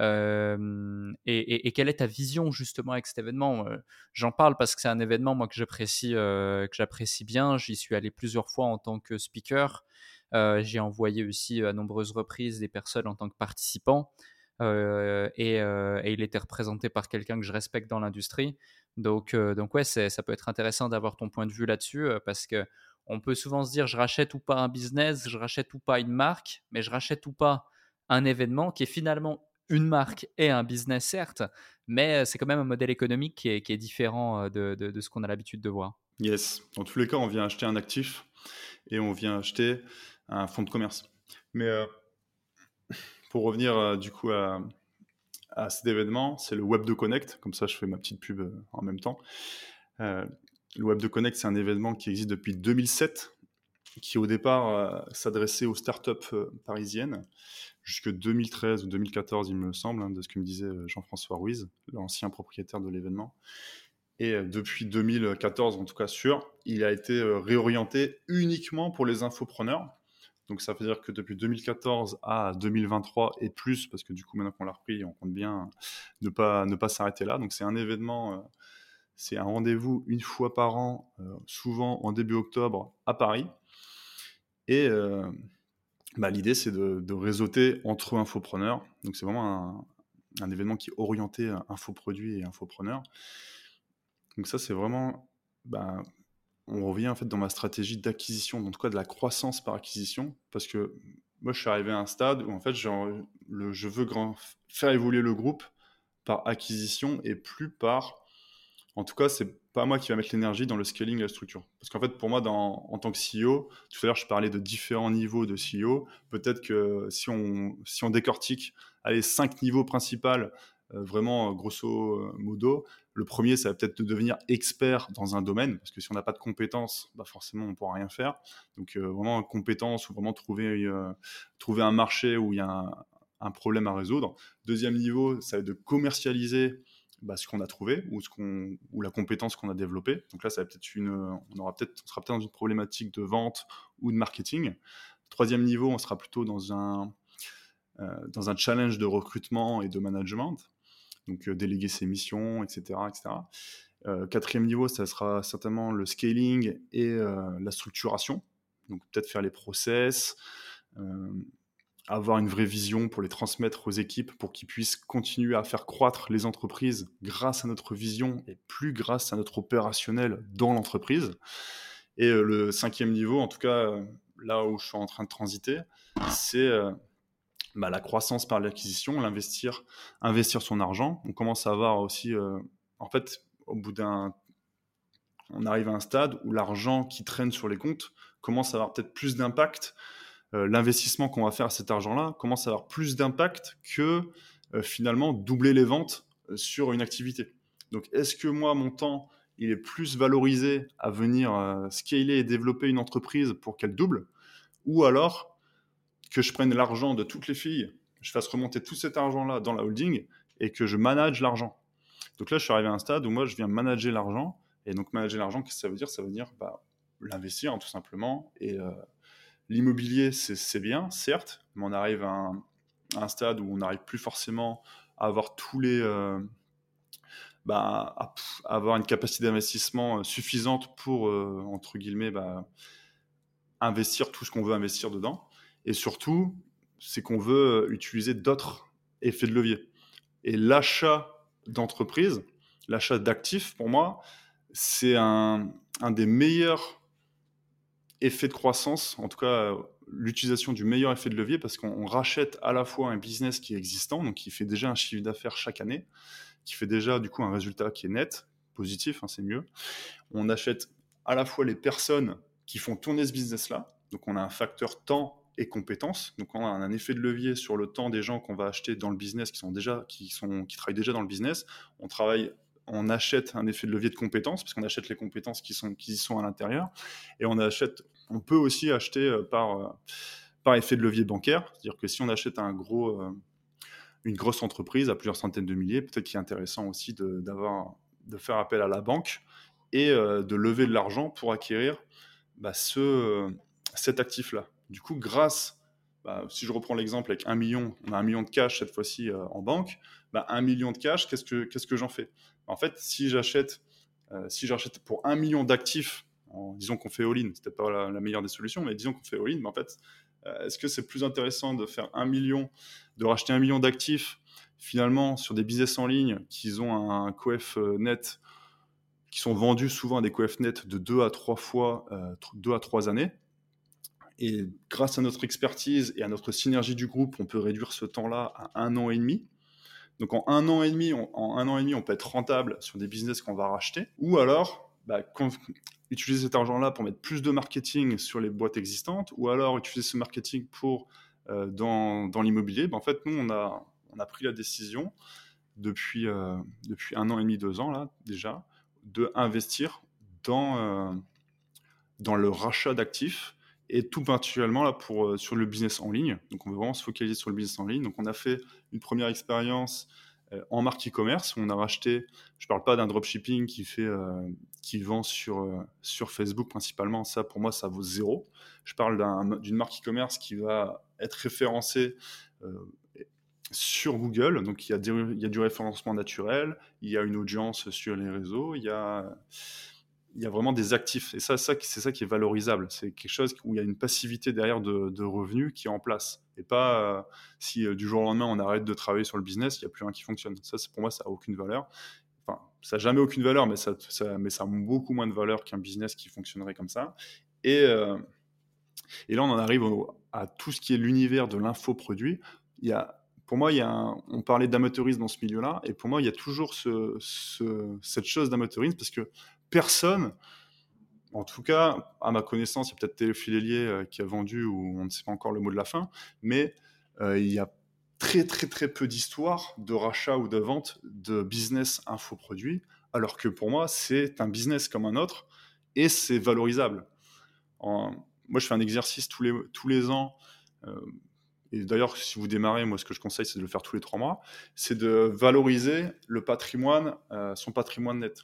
Hem et et et quelle est ta vision justement avec cet événement? Heu, j'en parle parce que c'est un événement, moi, que j'apprécie, heu, que j'apprécie bien. J'y suis allé plusieurs fois en tant que speaker. Heu, j'ai envoyé aussi à nombreuses reprises des personnes en tant que participants, heu et heu et il était représenté par quelqu'un que je respecte dans l'industrie. Donc heu, donc ouais, c'est ça peut être intéressant d'avoir ton point de vue là-dessus, heu, parce que on peut souvent se dire: «Je rachète ou pas un business, je rachète ou pas une marque», mais je rachète ou pas un événement qui est finalement une marque et un business certes, mais heu, c'est quand même un modèle économique qui est qui est différent, heu, de de de ce qu'on a l'habitude de voir. Yes. Dans tous les cas, on vient acheter un actif et on vient acheter un fonds de commerce. Mais heu, pour revenir, heu, du coup à à cet événement, c'est le Web deux Connect. Comme ça, je fais ma petite pub, heu, en même temps. Heu, le Web deux Connect, c'est un événement qui existe depuis deux mille sept, qui au départ, heu, s'adressait aux startups, heu, parisiennes, jusque deux mille treize ou deux mille quatorze, il me semble, hein, de ce que me disait, heu, Jean-François Ruiz, l'ancien propriétaire de l'événement. Et heu, depuis deux mille quatorze, en tout cas sûr, il a été, heu, réorienté uniquement pour les infopreneurs. Donc ça veut dire que depuis deux mille quatorze à deux mille vingt-trois et plus, parce que du coup maintenant qu'on l'a repris, on compte bien ne pas ne pas s'arrêter là. Donc c'est un événement, heu, c'est un rendez-vous une fois par an, heu, souvent en début octobre à Paris. Et heu, bah, l'idée c'est de de réseauter entre infopreneurs. Donc c'est vraiment un un événement qui est orienté, heu, infoproduits et infopreneurs. Donc ça, c'est vraiment, bah, on revient en fait dans ma stratégie d'acquisition, en tout cas de la croissance par acquisition, parce que moi, je suis arrivé à un stade où en fait, genre, le, je veux grand, faire évoluer le groupe par acquisition et plus par, en tout cas, c'est pas moi qui va mettre l'énergie dans le scaling de la structure. Parce qu'en fait, pour moi, dans, en tant que C E O, tout à l'heure, je parlais de différents niveaux de C E O. Peut-être que si on, si on décortique, allez, cinq niveaux principaux, euh, vraiment, euh, grosso modo, le premier, ça va peut-être de devenir expert dans un domaine, parce que si on n'a pas de compétences, bah forcément, on ne pourra rien faire. Donc, euh, vraiment, compétences ou vraiment trouver, euh, trouver un marché où il y a un, un problème à résoudre. Deuxième niveau, ça va être de commercialiser, bah, ce qu'on a trouvé ou, ce qu'on, ou la compétence qu'on a développée. Donc là, ça va peut-être une, on, aura peut-être, on sera peut-être dans une problématique de vente ou de marketing. Troisième niveau, on sera plutôt dans un, euh, dans un challenge de recrutement et de management. Donc euh, déléguer ses missions, et cetera, et cetera. Euh, quatrième niveau, ça sera certainement le scaling et euh, la structuration. Donc peut-être faire les process, euh, avoir une vraie vision pour les transmettre aux équipes pour qu'ils puissent continuer à faire croître les entreprises grâce à notre vision et plus grâce à notre opérationnel dans l'entreprise. Et euh, le cinquième niveau, en tout cas euh, là où je suis en train de transiter, c'est euh, bah, la croissance par l'acquisition, l'investir, investir son argent. On commence à avoir aussi, euh, en fait, au bout d'un, on arrive à un stade où l'argent qui traîne sur les comptes commence à avoir peut-être plus d'impact. Euh, l'investissement qu'on va faire à cet argent-là commence à avoir plus d'impact que euh, finalement doubler les ventes euh, sur une activité. Donc, est-ce que moi, mon temps, il est plus valorisé à venir euh, scaler et développer une entreprise pour qu'elle double, ou alors que je prenne l'argent de toutes les filles, je fasse remonter tout cet argent-là dans la holding et que je manage l'argent. Donc là, je suis arrivé à un stade où moi, je viens manager l'argent. Et donc, manager l'argent, qu'est-ce que ça veut dire? Ça veut dire bah, l'investir, hein, tout simplement. Et euh, l'immobilier, c'est, c'est bien, certes, mais on arrive à un, à un stade où on n'arrive plus forcément à avoir tous les... Euh, bah, à, à avoir une capacité d'investissement suffisante pour, euh, entre guillemets, bah, investir tout ce qu'on veut investir dedans. Et surtout, c'est qu'on veut utiliser d'autres effets de levier. Et l'achat d'entreprise, l'achat d'actifs, pour moi, c'est un, un des meilleurs effets de croissance, en tout cas l'utilisation du meilleur effet de levier, parce qu'on rachète à la fois un business qui est existant, donc qui fait déjà un chiffre d'affaires chaque année, qui fait déjà du coup un résultat qui est net, positif, hein, c'est mieux. On achète à la fois les personnes qui font tourner ce business-là, donc on a un facteur temps et compétences, donc on a un effet de levier sur le temps des gens qu'on va acheter dans le business, qui sont déjà, qui sont, qui travaillent déjà dans le business. On travaille on achète un effet de levier de compétences, parce qu'on achète les compétences qui, sont, qui y sont à l'intérieur, et on, achète, on peut aussi acheter euh, par, euh, par effet de levier bancaire, c'est-à-dire que si on achète un gros, euh, une grosse entreprise à plusieurs centaines de milliers, peut-être qu'il est intéressant aussi de, d'avoir, de faire appel à la banque et euh, de lever de l'argent pour acquérir bah, ce, euh, cet actif-là. Du coup, grâce, bah, si je reprends l'exemple avec un million, on a un million de cash cette fois-ci euh, en banque, bah, un million de cash, qu'est-ce que, qu'est-ce que j'en fais? En fait, si j'achète, euh, si j'achète pour un million d'actifs, en, disons qu'on fait all-in, c'est peut-être pas la, la meilleure des solutions, mais disons qu'on fait all-in, mais en fait, euh, est-ce que c'est plus intéressant de faire un million, de racheter un million d'actifs finalement sur des business en ligne qui ont un coef net, qui sont vendus souvent à des coefs nets de deux à trois fois, euh, deux à trois années. Et grâce à notre expertise et à notre synergie du groupe, on peut réduire ce temps-là à un an et demi. Donc en un an et demi, on, en un an et demi, on peut être rentable sur des business qu'on va racheter. Ou alors, bah, utiliser cet argent-là pour mettre plus de marketing sur les boîtes existantes, ou alors utiliser ce marketing pour euh, dans, dans l'immobilier. Bah, en fait, nous, on a, on a pris la décision depuis, euh, depuis un an et demi, deux ans là déjà, de investir dans, euh, dans le rachat d'actifs et tout particulièrement là pour, euh, sur le business en ligne. Donc on veut vraiment se focaliser sur le business en ligne. Donc on a fait une première expérience euh, en marque e-commerce où on a racheté, je ne parle pas d'un dropshipping qui, fait, euh, qui vend sur, euh, sur Facebook principalement, ça pour moi ça vaut zéro. Je parle d'un, d'une marque e-commerce qui va être référencée euh, sur Google, donc il y, a des, il y a du référencement naturel, il y a une audience sur les réseaux, il y a, il y a vraiment des actifs. Et ça, ça, c'est ça qui est valorisable. C'est quelque chose où il y a une passivité derrière de, de revenus qui est en place. Et pas euh, si euh, du jour au lendemain on arrête de travailler sur le business, il n'y a plus rien qui fonctionne. Ça, c'est, pour moi, ça n'a aucune valeur. Enfin, ça n'a jamais aucune valeur, mais ça, ça, mais ça a beaucoup moins de valeur qu'un business qui fonctionnerait comme ça. Et, euh, et là, on en arrive au, à tout ce qui est l'univers de l'infoproduit. Il y a Pour moi, il y a un, on parlait d'amateurisme dans ce milieu-là, et pour moi, il y a toujours ce, ce, cette chose d'amateurisme, parce que personne, en tout cas, à ma connaissance, il y a peut-être Théophile Hélier euh, qui a vendu, ou on ne sait pas encore le mot de la fin, mais euh, il y a très très très peu d'histoires de rachat ou de vente de business infoproduit, alors que pour moi, c'est un business comme un autre, et c'est valorisable. En, moi, je fais un exercice tous les, tous les ans, euh, et d'ailleurs, si vous démarrez, moi, ce que je conseille, c'est de le faire tous les trois mois, c'est de valoriser le patrimoine, euh, son patrimoine net.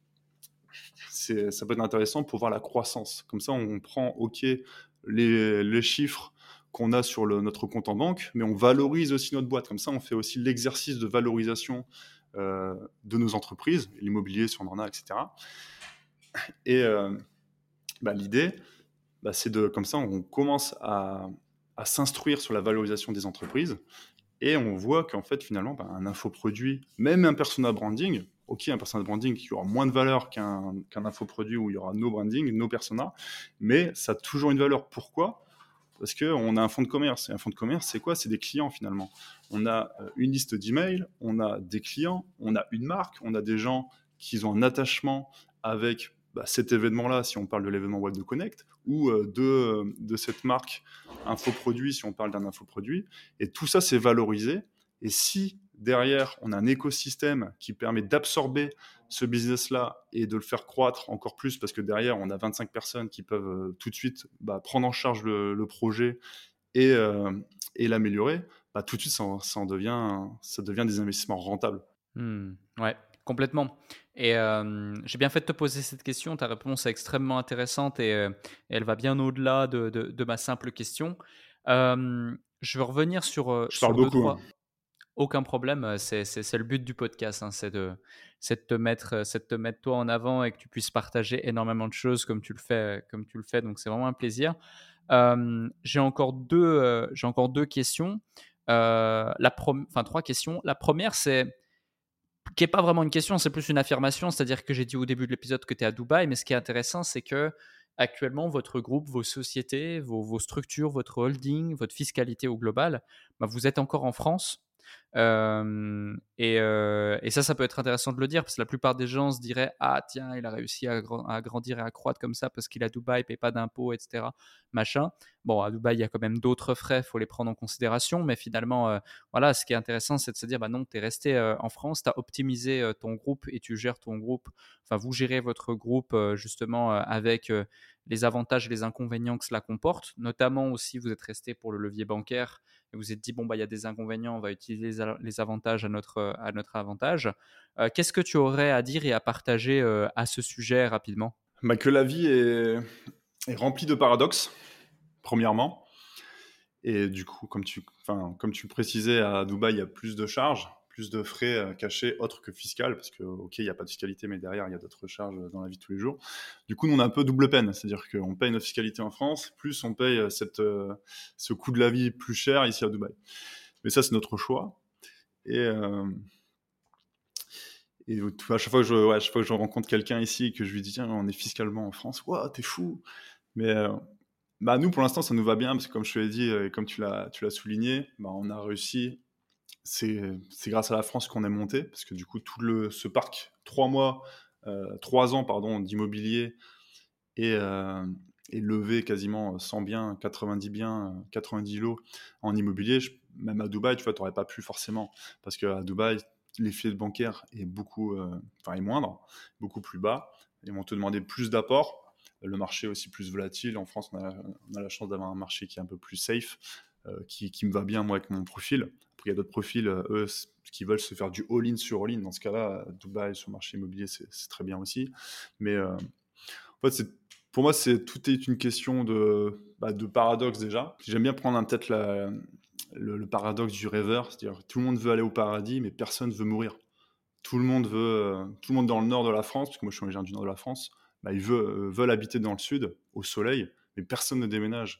C'est, ça peut être intéressant pour voir la croissance. Comme ça, on prend, OK, les, les chiffres qu'on a sur le, notre compte en banque, mais on valorise aussi notre boîte. Comme ça, on fait aussi l'exercice de valorisation euh, de nos entreprises, l'immobilier, si on en a, et cetera. Et euh, bah, l'idée, bah, c'est de, comme ça, on commence à à s'instruire sur la valorisation des entreprises, et on voit qu'en fait, finalement, bah, un infoproduit, même un persona branding, ok, un persona branding qui aura moins de valeur qu'un, qu'un infoproduit où il y aura nos branding, nos personas, mais ça a toujours une valeur. Pourquoi ? Parce qu'on a un fonds de commerce, et un fonds de commerce, c'est quoi ? C'est des clients, finalement. On a une liste d'emails, on a des clients, on a une marque, on a des gens qui ont un attachement avec bah, cet événement-là, si on parle de l'événement Web de Connect, ou euh, de, de cette marque infoproduit, si on parle d'un infoproduit. Et tout ça, c'est valorisé. Et si derrière, on a un écosystème qui permet d'absorber ce business-là et de le faire croître encore plus, parce que derrière, on a vingt-cinq personnes qui peuvent euh, tout de suite bah, prendre en charge le, le projet et, euh, et l'améliorer, bah, tout de suite, ça, ça, en devient, ça devient des investissements rentables. Mmh, ouais, complètement. Et euh, j'ai bien fait de te poser cette question. Ta réponse est extrêmement intéressante et, euh, et elle va bien au-delà de, de, de ma simple question. Euh, je veux revenir sur, euh, Je parle sur deux, beaucoup. Hein. trois. Aucun problème, euh, c'est, c'est, c'est le but du podcast, hein, c'est, de, c'est, de te mettre, euh, c'est de te mettre toi en avant et que tu puisses partager énormément de choses comme tu le fais, comme tu le fais, donc c'est vraiment un plaisir. Euh, j'ai, encore deux, euh, j'ai encore deux questions, euh, la prom- enfin trois questions. La première, c'est, qui n'est pas vraiment une question, c'est plus une affirmation, c'est-à-dire que j'ai dit au début de l'épisode que tu es à Dubaï, mais ce qui est intéressant, c'est que actuellement, votre groupe, vos sociétés, vos, vos structures, votre holding, votre fiscalité au global, bah, vous êtes encore en France. Euh, et, euh, et ça, ça peut être intéressant de le dire parce que la plupart des gens se diraient ah tiens, il a réussi à, gra- à grandir et à croître comme ça parce qu'il est à Dubaï, il paye pas d'impôts, et cetera. Machin. Bon, à Dubaï, il y a quand même d'autres frais, il faut les prendre en considération, mais finalement, euh, voilà, ce qui est intéressant, c'est de se dire bah non, tu es resté euh, en France, tu as optimisé euh, ton groupe et tu gères ton groupe. Enfin, vous gérez votre groupe euh, justement euh, avec euh, les avantages et les inconvénients que cela comporte, notamment aussi vous êtes resté pour le levier bancaire et vous vous êtes dit bon bah il y a des inconvénients, on va utiliser les, a- les avantages à notre à notre avantage. Euh, qu'est-ce que tu aurais à dire et à partager euh, à ce sujet rapidement? Bah, que la vie est, est remplie de paradoxes, premièrement. Et du coup, comme tu, enfin, comme tu le précisais, à Dubaï, il y a plus de charges, plus de frais euh, cachés autres que fiscales, parce que, ok, il n'y a pas de fiscalité, mais derrière, il y a d'autres charges dans la vie de tous les jours. Du coup, nous, on a un peu double peine, c'est-à-dire qu'on paye notre fiscalité en France, plus on paye euh, cette, euh, ce coût de la vie plus cher ici à Dubaï. Mais ça, c'est notre choix. Et, euh, et à chaque fois que je, ouais, à chaque fois que je rencontre quelqu'un ici et que je lui dis, tiens, on est fiscalement en France, waouh, t'es fou. Mais euh, bah, nous, pour l'instant, ça nous va bien, parce que comme je te l'ai dit, et comme tu l'as, tu l'as souligné, bah, on a réussi. C'est, c'est grâce à la France qu'on est monté, parce que du coup, tout le, ce parc, trois mois, euh, trois ans, pardon, d'immobilier et, euh, et levé quasiment cent biens, quatre-vingt-dix biens, quatre-vingt-dix lots en immobilier. Je- même à Dubaï, tu vois, t'aurais pas pu forcément, parce qu'à Dubaï, l'effet bancaire est beaucoup, euh, enfin, est moindre, beaucoup plus bas. Ils vont te demander plus d'apports. Le marché est aussi plus volatile. En France, on a, on a la chance d'avoir un marché qui est un peu plus safe, euh, qui, qui me va bien, moi, avec mon profil. Après, il y a d'autres profils, euh, eux, c- qui veulent se faire du all-in sur all-in. Dans ce cas-là, Dubaï, sur le marché immobilier, c'est c'est très bien aussi. Mais euh, en fait, c'est, pour moi, c'est, tout est une question de, bah, de paradoxe déjà. J'aime bien prendre en tête la, le, le paradoxe du rêveur, c'est-à-dire tout le monde veut aller au paradis, mais personne veut mourir. Tout le monde veut, euh, tout le monde dans le nord de la France, parce que moi je suis originaire du nord de la France, bah, ils veulent, euh, veulent habiter dans le sud, au soleil, mais personne ne déménage.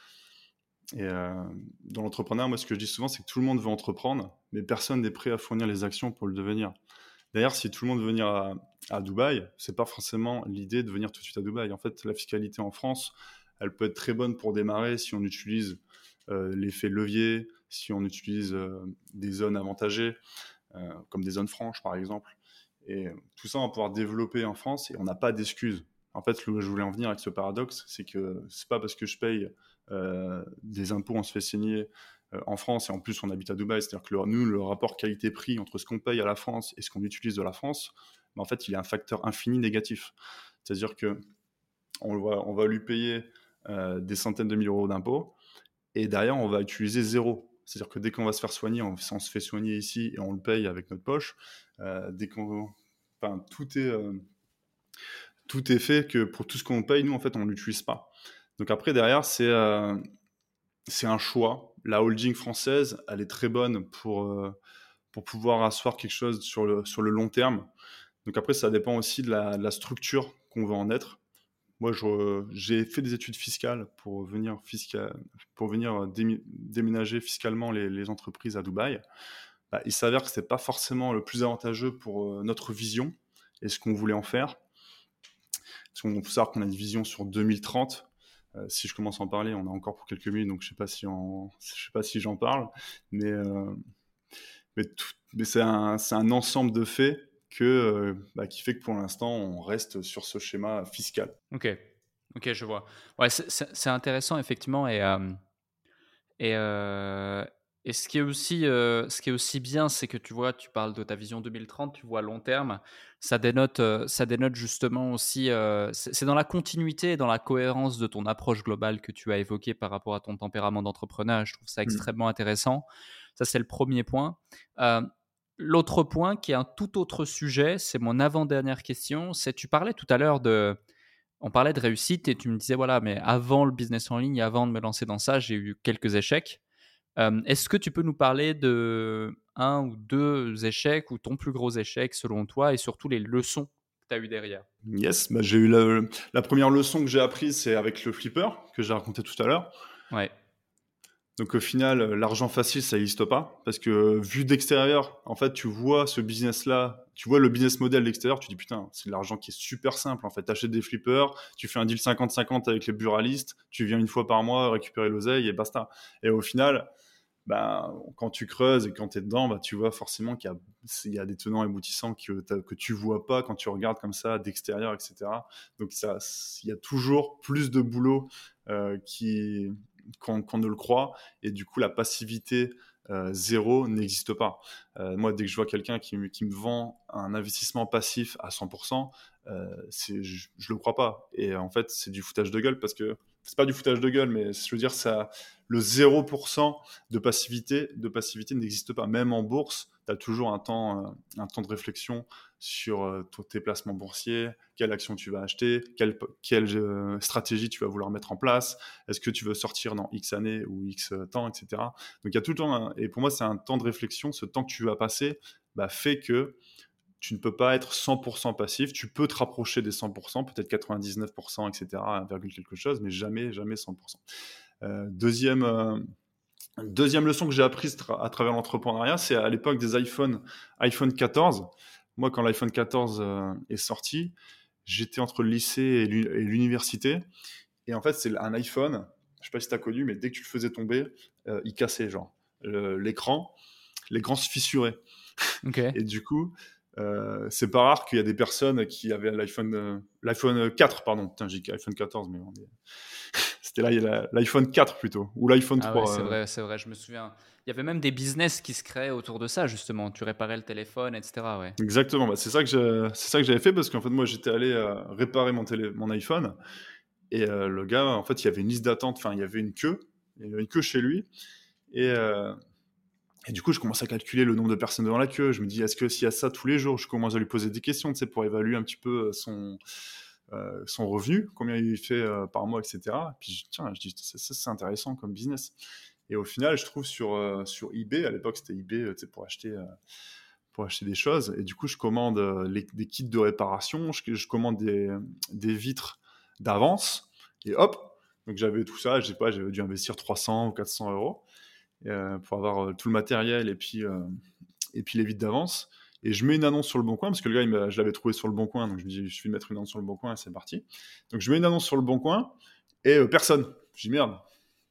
Et euh, dans l'entrepreneuriat, moi ce que je dis souvent, c'est que tout le monde veut entreprendre, mais personne n'est prêt à fournir les actions pour le devenir. D'ailleurs, si tout le monde veut venir à, à Dubaï, c'est pas forcément l'idée de venir tout de suite à Dubaï. En fait, la fiscalité en France, elle peut être très bonne pour démarrer si on utilise euh, l'effet levier, si on utilise euh, des zones avantagées, euh, comme des zones franches par exemple. Et tout ça, on va pouvoir développer en France et on n'a pas d'excuses. En fait, là où je voulais en venir avec ce paradoxe, c'est que c'est pas parce que je paye euh, des impôts, on se fait signer euh, en France et en plus on habite à Dubaï, c'est-à-dire que le, nous, le rapport qualité-prix entre ce qu'on paye à la France et ce qu'on utilise de la France, ben, en fait, il est un facteur infini négatif. C'est-à-dire que on va, on va lui payer euh, des centaines de milliers d'euros d'impôts et derrière, on va utiliser zéro. C'est-à-dire que dès qu'on va se faire soigner, on, on se fait soigner ici et on le paye avec notre poche. Euh, dès qu'on, enfin, tout est, euh, tout est fait que pour tout ce qu'on paye, nous, en fait, on l'utilise pas. Donc après, derrière, c'est, euh, c'est un choix. La holding française, elle est très bonne pour, euh, pour pouvoir asseoir quelque chose sur le, sur le long terme. Donc après, ça dépend aussi de la, de la structure qu'on veut en être. Moi, je- j'ai fait des études fiscales pour venir, fiscal, pour venir démi- déménager fiscalement les, les entreprises à Dubaï. Bah, il s'avère que ce n'est pas forcément le plus avantageux pour euh, notre vision et ce qu'on voulait en faire. Parce qu'on faut savoir qu'on a une vision sur deux mille trente. Euh, si je commence à en parler, on a encore pour quelques minutes, donc je ne sais pas si, en- je sais pas si j'en parle. Mais, euh, mais, tout- mais c'est un, c'est un ensemble de faits que, euh, bah, qui fait que pour l'instant, on reste sur ce schéma fiscal. Ok, ok, je vois. Ouais, c'est c'est- c'est intéressant effectivement et euh, et euh, et ce qui est aussi euh, ce qui est aussi bien, c'est que tu vois, tu parles de ta vision deux mille trente, tu vois à long terme, ça dénote euh, ça dénote justement aussi. Euh, c'est c'est dans la continuité et dans la cohérence de ton approche globale que tu as évoquée par rapport à ton tempérament d'entrepreneur. Je trouve ça Mm. extrêmement intéressant. Ça, c'est le premier point. Euh, L'autre point, qui est un tout autre sujet, c'est mon avant-dernière question. C'est tu parlais tout à l'heure de on parlait de réussite et tu me disais, voilà, mais avant le business en ligne, avant de me lancer dans ça, j'ai eu quelques échecs. Euh, Est-ce que tu peux nous parler de un ou deux échecs ou ton plus gros échec selon toi et surtout les leçons que tu as eues derrière? Yes, bah, j'ai eu la, la première leçon que j'ai apprise, c'est avec le flipper que j'ai raconté tout à l'heure. Ouais, Donc au final, euh, l'argent facile, ça n'existe pas. Parce que euh, vu d'extérieur, en fait, tu vois ce business-là, tu vois le business model d'extérieur, tu dis putain, c'est de l'argent qui est super simple. En fait, tu achètes des flippers, tu fais un deal cinquante cinquante avec les buralistes, tu viens une fois par mois récupérer l'oseille et basta. Et au final, bah, quand tu creuses et quand tu es dedans, bah, tu vois forcément qu'il y a, il y a des tenants et aboutissants que, t'as- que tu vois pas quand tu regardes comme ça d'extérieur, et cetera. Donc ça, il y a toujours plus de boulot euh, qui, qu'on, qu'on ne le croit. Et du coup, la passivité euh, zéro n'existe pas. Euh, moi, dès que je vois quelqu'un qui, me- qui me vend un investissement passif à cent pour cent, euh, c'est, je, je le crois pas. Et en fait, c'est du foutage de gueule parce que c'est pas du foutage de gueule, mais je veux dire, ça, le zéro pour cent de passivité, de passivité n'existe pas. Même en bourse, tu as toujours un temps, euh, un temps de réflexion sur euh, tes placements boursiers, quelle action tu vas acheter, quelle, quelle euh, stratégie tu vas vouloir mettre en place, est-ce que tu veux sortir dans X années ou X temps, et cetera. Donc il y a tout le temps, un, et pour moi c'est un temps de réflexion, ce temps que tu vas passer bah, fait que tu ne peux pas être cent pour cent passif, tu peux te rapprocher des cent pour cent, peut-être quatre-vingt-dix-neuf pour cent, et cetera, virgule quelque chose, mais jamais, jamais cent pour cent. Euh, deuxième, euh, deuxième leçon que j'ai apprise tra- à travers l'entrepreneuriat, c'est à l'époque des iPhone, iPhone quatorze. Moi, quand l'iPhone quatorze euh, est sorti, j'étais entre le lycée et l'u- et l'université. Et en fait, c'est un iPhone, je sais pas si tu as connu, mais dès que tu le faisais tomber, euh, il cassait, genre. Le- l'écran, l'écran se fissurait. Ok. Et du coup, euh, c'est pas rare qu'il y a des personnes qui avaient l'iPhone, euh, l'iPhone quatre, pardon. Putain, j'ai dit iPhone quatorze, mais on est- c'était là, il y a la- l'iPhone quatre plutôt, ou l'iPhone Ah ouais, trois. c'est euh. vrai, c'est vrai, je me souviens. Il y avait même des business qui se créaient autour de ça, justement. Tu réparais le téléphone, et cetera. Ouais. Exactement, bah, c'est ça que je- c'est ça que j'avais fait parce qu'en fait, moi, j'étais allé euh, réparer mon, télé, mon iPhone et euh, le gars, en fait, il y avait une liste d'attente, enfin, il y avait une queue, il y avait une queue chez lui et, euh, et du coup, je commence à calculer le nombre de personnes devant la queue. Je me dis, est-ce que s'il y a ça tous les jours, je commence à lui poser des questions, tu sais, pour évaluer un petit peu euh, son, euh, son revenu, combien il fait euh, par mois, et cetera. Puis, je- tiens, je dis, ça, ça, c'est intéressant comme business. Et au final, je trouve sur, euh, sur eBay, à l'époque, c'était eBay, euh, tu sais, pour acheter, euh, pour acheter des choses. Et du coup, je commande euh, les- des kits de réparation, je, je commande des, des vitres d'avance, et hop, donc j'avais tout ça, je sais pas, j'avais dû investir trois cents ou quatre cents euros euh, pour avoir euh, tout le matériel et puis, euh, et puis les vitres d'avance. Et je mets une annonce sur le bon coin, parce que le gars, il m'a- je l'avais trouvé sur le bon coin, donc je me dis, je vais mettre une annonce sur le bon coin et c'est parti. Donc je mets une annonce sur le bon coin et euh, personne. Je dis merde,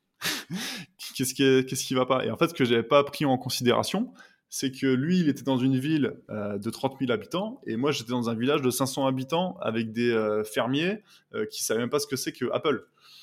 qu'est-ce qui, est- qu'est-ce qui va pas? Et en fait, ce que j'avais pas pris en considération, c'est que lui, il était dans une ville euh, de trente mille habitants et moi, j'étais dans un village de cinq cents habitants avec des euh, fermiers euh, qui savaient même pas ce que c'est que Apple.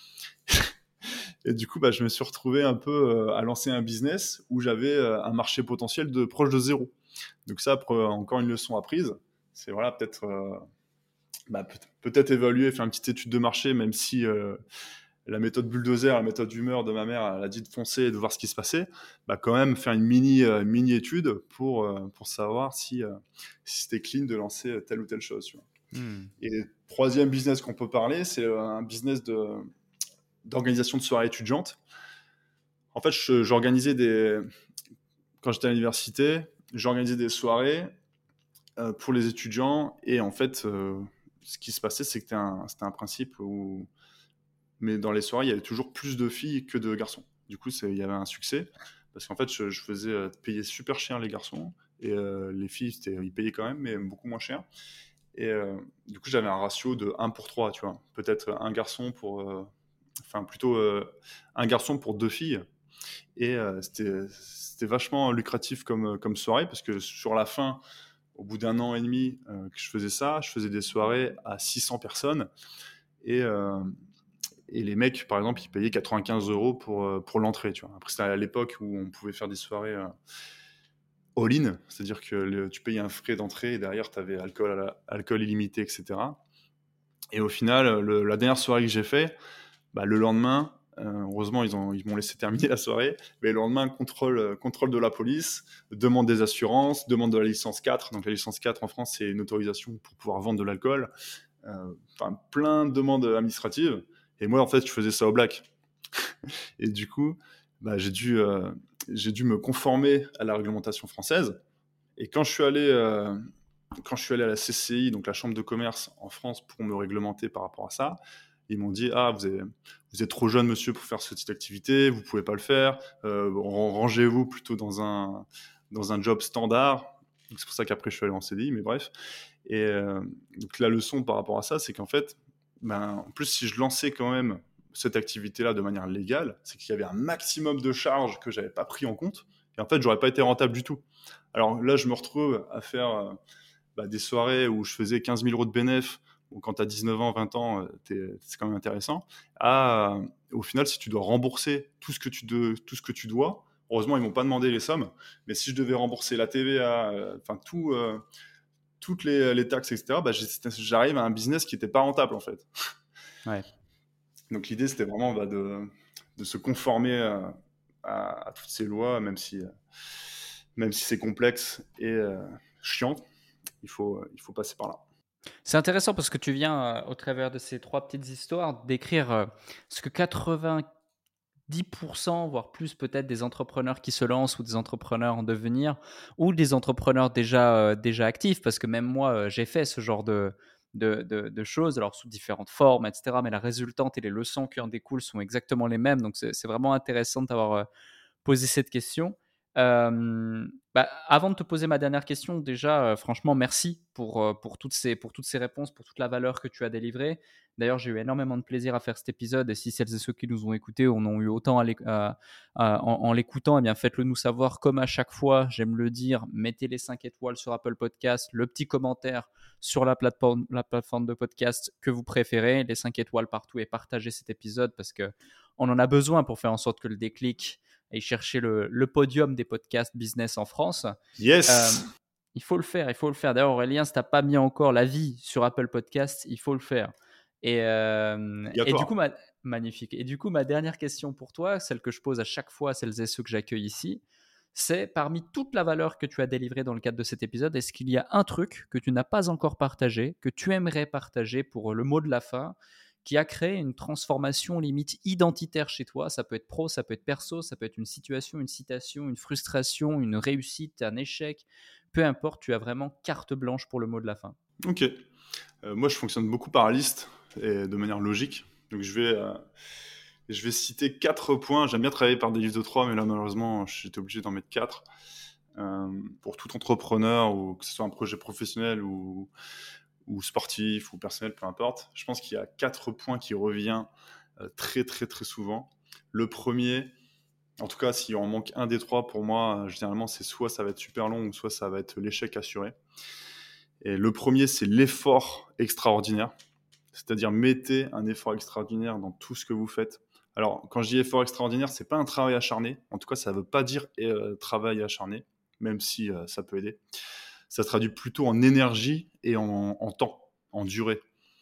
Et du coup, bah, je me suis retrouvé un peu euh, à lancer un business où j'avais euh, un marché potentiel de proche de zéro. Donc ça, après, encore une leçon apprise, c'est voilà, peut-être euh, bah, peut- peut-être évaluer, faire une petite étude de marché, même si euh, la méthode bulldozer, la méthode humeur de ma mère, elle a dit de foncer et de voir ce qui se passait, bah, quand même faire une mini, euh, mini étude pour, euh, pour savoir si, euh, si c'était clean de lancer telle ou telle chose. Tu vois. Hmm. Et troisième business qu'on peut parler, c'est euh, un business de, d'organisation de soirées étudiantes. En fait, je- j'organisais des, quand j'étais à l'université, j'organisais des soirées euh, pour les étudiants et en fait, euh, ce qui se passait, c'est que c'était un, c'était un principe où, mais dans les soirées, il y avait toujours plus de filles que de garçons. Du coup, c'est- il y avait un succès parce qu'en fait, je, je faisais euh, payer super cher les garçons et euh, les filles, c'était- ils payaient quand même, mais beaucoup moins cher. Et euh, du coup, j'avais un ratio de un pour trois, tu vois. Peut-être un garçon pour, euh, enfin plutôt euh, un garçon pour deux filles. Et euh, c'était c'était vachement lucratif comme, comme soirée parce que sur la fin, au bout d'un an et demi euh, que je faisais ça, je faisais des soirées à six cents personnes et, euh, et les mecs, par exemple, ils payaient quatre-vingt-quinze euros pour, euh, pour l'entrée. Tu vois. Après, c'était à l'époque où on pouvait faire des soirées euh, all-in, c'est-à-dire que le- tu payais un frais d'entrée et derrière, tu avais alcool, à la- alcool illimité, et cetera. Et au final, le- la dernière soirée que j'ai fait, bah, le lendemain, euh, heureusement, ils, ont, ils m'ont laissé terminer la soirée, mais le lendemain, contrôle, euh, contrôle de la police, demande des assurances, demande de la licence quatre. Donc la licence quatre en France, c'est une autorisation pour pouvoir vendre de l'alcool. Euh, Enfin, plein de demandes administratives. Et moi, en fait, je faisais ça au black. Et du coup, bah, j'ai dû, euh, j'ai dû me conformer à la réglementation française. Et quand je suis allé, euh, quand je suis allé à la C C I, donc la Chambre de commerce en France, pour me réglementer par rapport à ça, ils m'ont dit ah vous êtes, vous êtes trop jeune monsieur pour faire ce type d'activité, vous pouvez pas le faire, euh, rangez-vous plutôt dans un dans un job standard. Donc, c'est pour ça qu'après je suis allé en C D I, mais bref. Et euh, donc la leçon par rapport à ça, c'est qu'en fait, ben, en plus si je lançais quand même cette activité-là de manière légale, c'est qu'il y avait un maximum de charges que j'avais pas pris en compte. Et en fait, j'aurais pas été rentable du tout. Alors là, je me retrouve à faire euh, bah, des soirées où je faisais quinze mille euros de bénéf. Bon, quand tu as dix-neuf ans, vingt ans, euh, t'es- c'est quand même intéressant. À, euh, au final, si tu dois rembourser tout ce que tu, de, tout ce que tu dois, heureusement, ils m'ont pas demandé les sommes, mais si je devais rembourser la T V A, euh, enfin tout, euh, toutes les, les taxes, et cetera, bah, j'ai- j'arrive à un business qui n'était pas rentable en fait. Ouais. Donc l'idée, c'était vraiment bah, de, de se conformer euh, à, à toutes ces lois, même si, euh, même si c'est complexe et euh, chiant, il faut, il faut passer par là. C'est intéressant parce que tu viens, euh, au travers de ces trois petites histoires, d'écrire euh, ce que quatre-vingt-dix pour cent, voire plus peut-être, des entrepreneurs qui se lancent ou des entrepreneurs en devenir ou des entrepreneurs déjà, euh, déjà actifs, parce que même moi, euh, j'ai fait ce genre de, de, de- de choses, alors sous différentes formes, et cetera. Mais la résultante et les leçons qui en découlent sont exactement les mêmes. Donc c'est c'est vraiment intéressant d'avoir euh, poser cette question. Euh, bah, avant de te poser ma dernière question, déjà, euh, franchement, merci pour, euh, pour, toutes ces, pour toutes ces réponses, pour toute la valeur que tu as délivrée. D'ailleurs, j'ai eu énormément de plaisir à faire cet épisode. Et si celles et ceux qui nous ont écoutés en ont eu autant à l'éc- à- à- en, en l'écoutant, eh bien, faites-le nous savoir. Comme à chaque fois, j'aime le dire, mettez les cinq étoiles sur Apple Podcast, le petit commentaire sur la plateforme, la plateforme de podcast que vous préférez, les cinq étoiles partout, et partagez cet épisode parce que on en a besoin pour faire en sorte que le déclic et chercher le, le podium des podcasts business en France. Euh, Yes. il faut le faire, il faut le faire. D'ailleurs, Aurélien, si tu n'as pas mis encore l'avis sur Apple Podcast, il faut le faire. Et, euh, et du coup, Obligatoire. ma, magnifique. Et du coup, ma dernière question pour toi, celle que je pose à chaque fois à celles et ceux que j'accueille ici, c'est parmi toute la valeur que tu as délivrée dans le cadre de cet épisode, est-ce qu'il y a un truc que tu n'as pas encore partagé, que tu aimerais partager pour le mot de la fin, qui a créé une transformation limite identitaire chez toi? Ça peut être pro, ça peut être perso, ça peut être une situation, une citation, une frustration, une réussite, un échec. Peu importe, tu as vraiment carte blanche pour le mot de la fin. Ok. Euh, moi, je fonctionne beaucoup par liste et de manière logique. Donc, je vais, euh, je vais citer quatre points. J'aime bien travailler par des listes de trois, mais là, malheureusement, j'étais obligé d'en mettre quatre. Euh, pour tout entrepreneur, ou que ce soit un projet professionnel ou, ou sportif ou personnel, peu importe, je pense qu'il y a quatre points qui reviennent euh, très, très, très souvent. Le premier, en tout cas, si on manque un des trois, pour moi, euh, généralement, c'est soit ça va être super long ou soit ça va être l'échec assuré. Et le premier, c'est l'effort extraordinaire. C'est-à-dire, mettez un effort extraordinaire dans tout ce que vous faites. Alors, quand je dis effort extraordinaire, c'est pas un travail acharné. En tout cas, ça ne veut pas dire euh, travail acharné, même si euh, ça peut aider. Ça se traduit plutôt en énergie et en, en temps, en durée.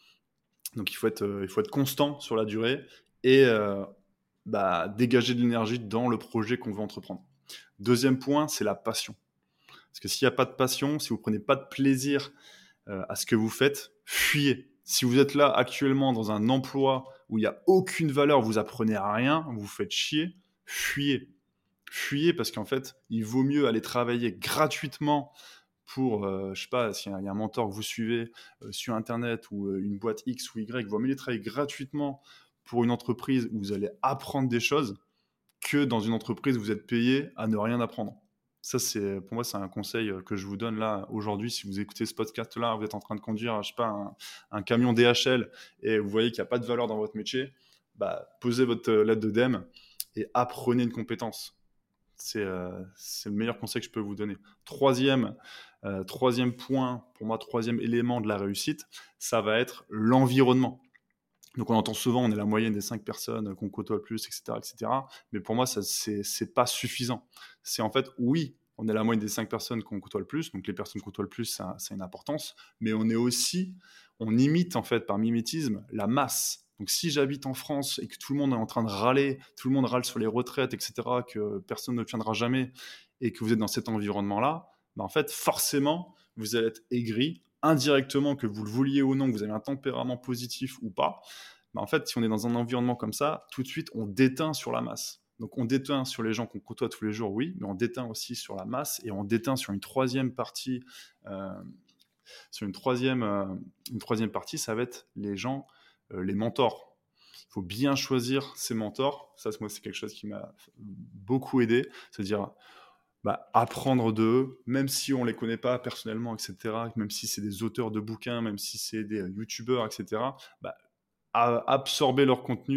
Donc, il faut être, euh, il faut être constant sur la durée et euh, bah, dégager de l'énergie dans le projet qu'on veut entreprendre. Deuxième point, c'est la passion. Parce que s'il n'y a pas de passion, si vous ne prenez pas de plaisir euh, à ce que vous faites, fuyez. Si vous êtes là actuellement dans un emploi où il n'y a aucune valeur, vous apprenez à rien, vous vous faites chier, fuyez. Fuyez parce qu'en fait, il vaut mieux aller travailler gratuitement pour, euh, je sais pas, s'il y a un mentor que vous suivez euh, sur Internet ou euh, une boîte X ou Y, il vaut mieux aller travailler gratuitement pour une entreprise où vous allez apprendre des choses que dans une entreprise où vous êtes payé à ne rien apprendre. Ça, c'est, pour moi, c'est un conseil que je vous donne là aujourd'hui. Si vous écoutez ce podcast-là, vous êtes en train de conduire, je sais pas, un, un camion D H L et vous voyez qu'il n'y a pas de valeur dans votre métier, bah, posez votre lettre de D E M et apprenez une compétence. C'est, euh, c'est le meilleur conseil que je peux vous donner. Troisième, euh, troisième point, pour moi, troisième élément de la réussite, ça va être l'environnement. Donc on entend souvent, on est la moyenne des cinq personnes qu'on côtoie le plus, et cetera, et cetera. Mais pour moi, ça, c'est, c'est pas suffisant. C'est en fait, oui, on est la moyenne des cinq personnes qu'on côtoie le plus. Donc les personnes qu'on côtoient le plus, ça, ça a une importance. Mais on est aussi, on imite en fait par mimétisme la masse. Donc si j'habite en France et que tout le monde est en train de râler, tout le monde râle sur les retraites, et cetera, que personne ne tiendra jamais, et que vous êtes dans cet environnement-là, bah en fait, forcément, vous allez être aigri, indirectement, que vous le vouliez ou non, que vous avez un tempérament positif ou pas. Bah en fait, si on est dans un environnement comme ça, tout de suite, on déteint sur la masse. Donc, on déteint sur les gens qu'on côtoie tous les jours, oui, mais on déteint aussi sur la masse et on déteint sur une troisième partie. Euh, sur une troisième, euh, une troisième partie, ça va être les gens, euh, les mentors. Il faut bien choisir ses mentors. Ça, moi, c'est quelque chose qui m'a beaucoup aidé. C'est-à-dire bah, apprendre d'eux, même si on ne les connaît pas personnellement, et cetera, même si c'est des auteurs de bouquins, même si c'est des youtubeurs, et cetera, bah, à absorber leur contenu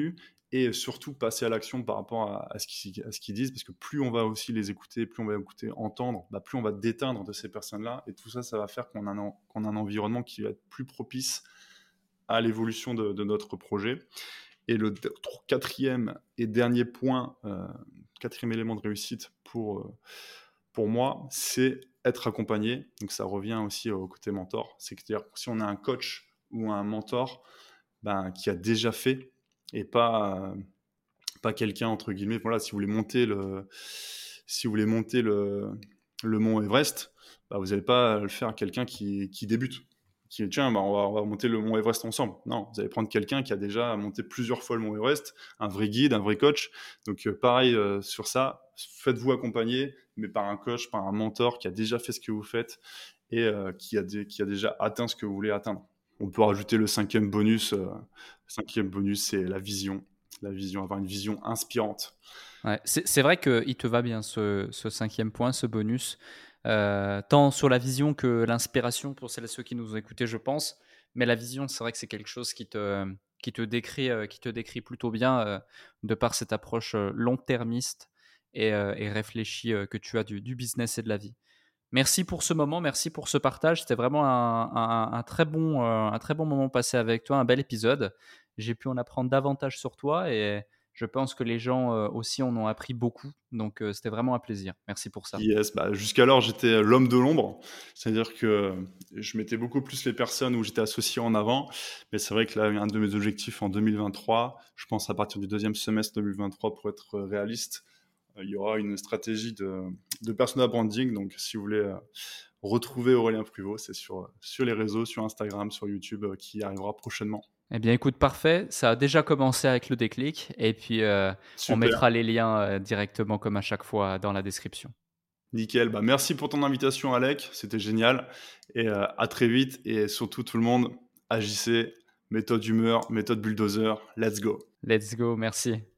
et surtout passer à l'action par rapport à, à ce qu'ils à ce qu'ils disent, parce que plus on va aussi les écouter, plus on va écouter, entendre, bah, plus on va déteindre de ces personnes-là, et tout ça, ça va faire qu'on a un, en- qu'on a un environnement qui va être plus propice à l'évolution de, de notre projet. Et le d- tr- quatrième et dernier point, euh, quatrième élément de réussite pour, euh, pour moi, c'est être accompagné. Donc ça revient aussi au côté mentor. C'est-à-dire que si on a un coach ou un mentor ben, qui a déjà fait, et pas, euh, pas quelqu'un, entre guillemets, voilà, si vous voulez monter le, si vous voulez monter le, le mont Everest, bah, vous n'allez pas le faire à quelqu'un qui, qui débute. Qui tiens, bah, on, va, on va monter le mont Everest ensemble. Non, vous allez prendre quelqu'un qui a déjà monté plusieurs fois le mont Everest, un vrai guide, un vrai coach. Donc, euh, pareil euh, sur ça, faites-vous accompagner, mais par un coach, par un mentor qui a déjà fait ce que vous faites et euh, qui, a dé- qui a déjà atteint ce que vous voulez atteindre. On peut rajouter le cinquième bonus. Euh, le cinquième bonus, c'est la vision. La vision, avoir une vision inspirante. Ouais, c'est c'est vrai qu'il te va bien ce, ce cinquième point, ce bonus, euh, tant sur la vision que l'inspiration pour celles et ceux qui nous ont écoutés, je pense. Mais la vision, c'est vrai que c'est quelque chose qui te, qui te décrit, euh, qui te décrit plutôt bien euh, de par cette approche euh, long-termiste et, euh, et réfléchie euh, que tu as du, du business et de la vie. Merci pour ce moment, merci pour ce partage. C'était vraiment un, un- un très bon, euh, un très bon moment passé avec toi, un bel épisode. J'ai pu en apprendre davantage sur toi et je pense que les gens euh, aussi en ont appris beaucoup. Donc, euh, c'était vraiment un plaisir. Merci pour ça. Yes, bah, jusqu'alors, j'étais l'homme de l'ombre. C'est-à-dire que je mettais beaucoup plus les personnes où j'étais associé en avant. Mais c'est vrai que là, un de mes objectifs en deux mille vingt-trois, je pense à partir du deuxième semestre deux mille vingt-trois, pour être réaliste, euh, il y aura une stratégie de, de personal branding. Donc, si vous voulez euh, retrouver Aurélien Pruvot, c'est sur, sur les réseaux, sur Instagram, sur YouTube, euh, qui arrivera prochainement. Eh bien, écoute, parfait. Ça a déjà commencé avec le déclic. Et puis, euh, on Super, mettra les liens euh, directement, comme à chaque fois, dans la description. nickel. Bah, merci pour ton invitation, Alec. C'était génial. Et euh, à très vite. Et surtout, tout le monde, agissez. Méthode humeur, méthode bulldozer. Let's go. Let's go. Merci.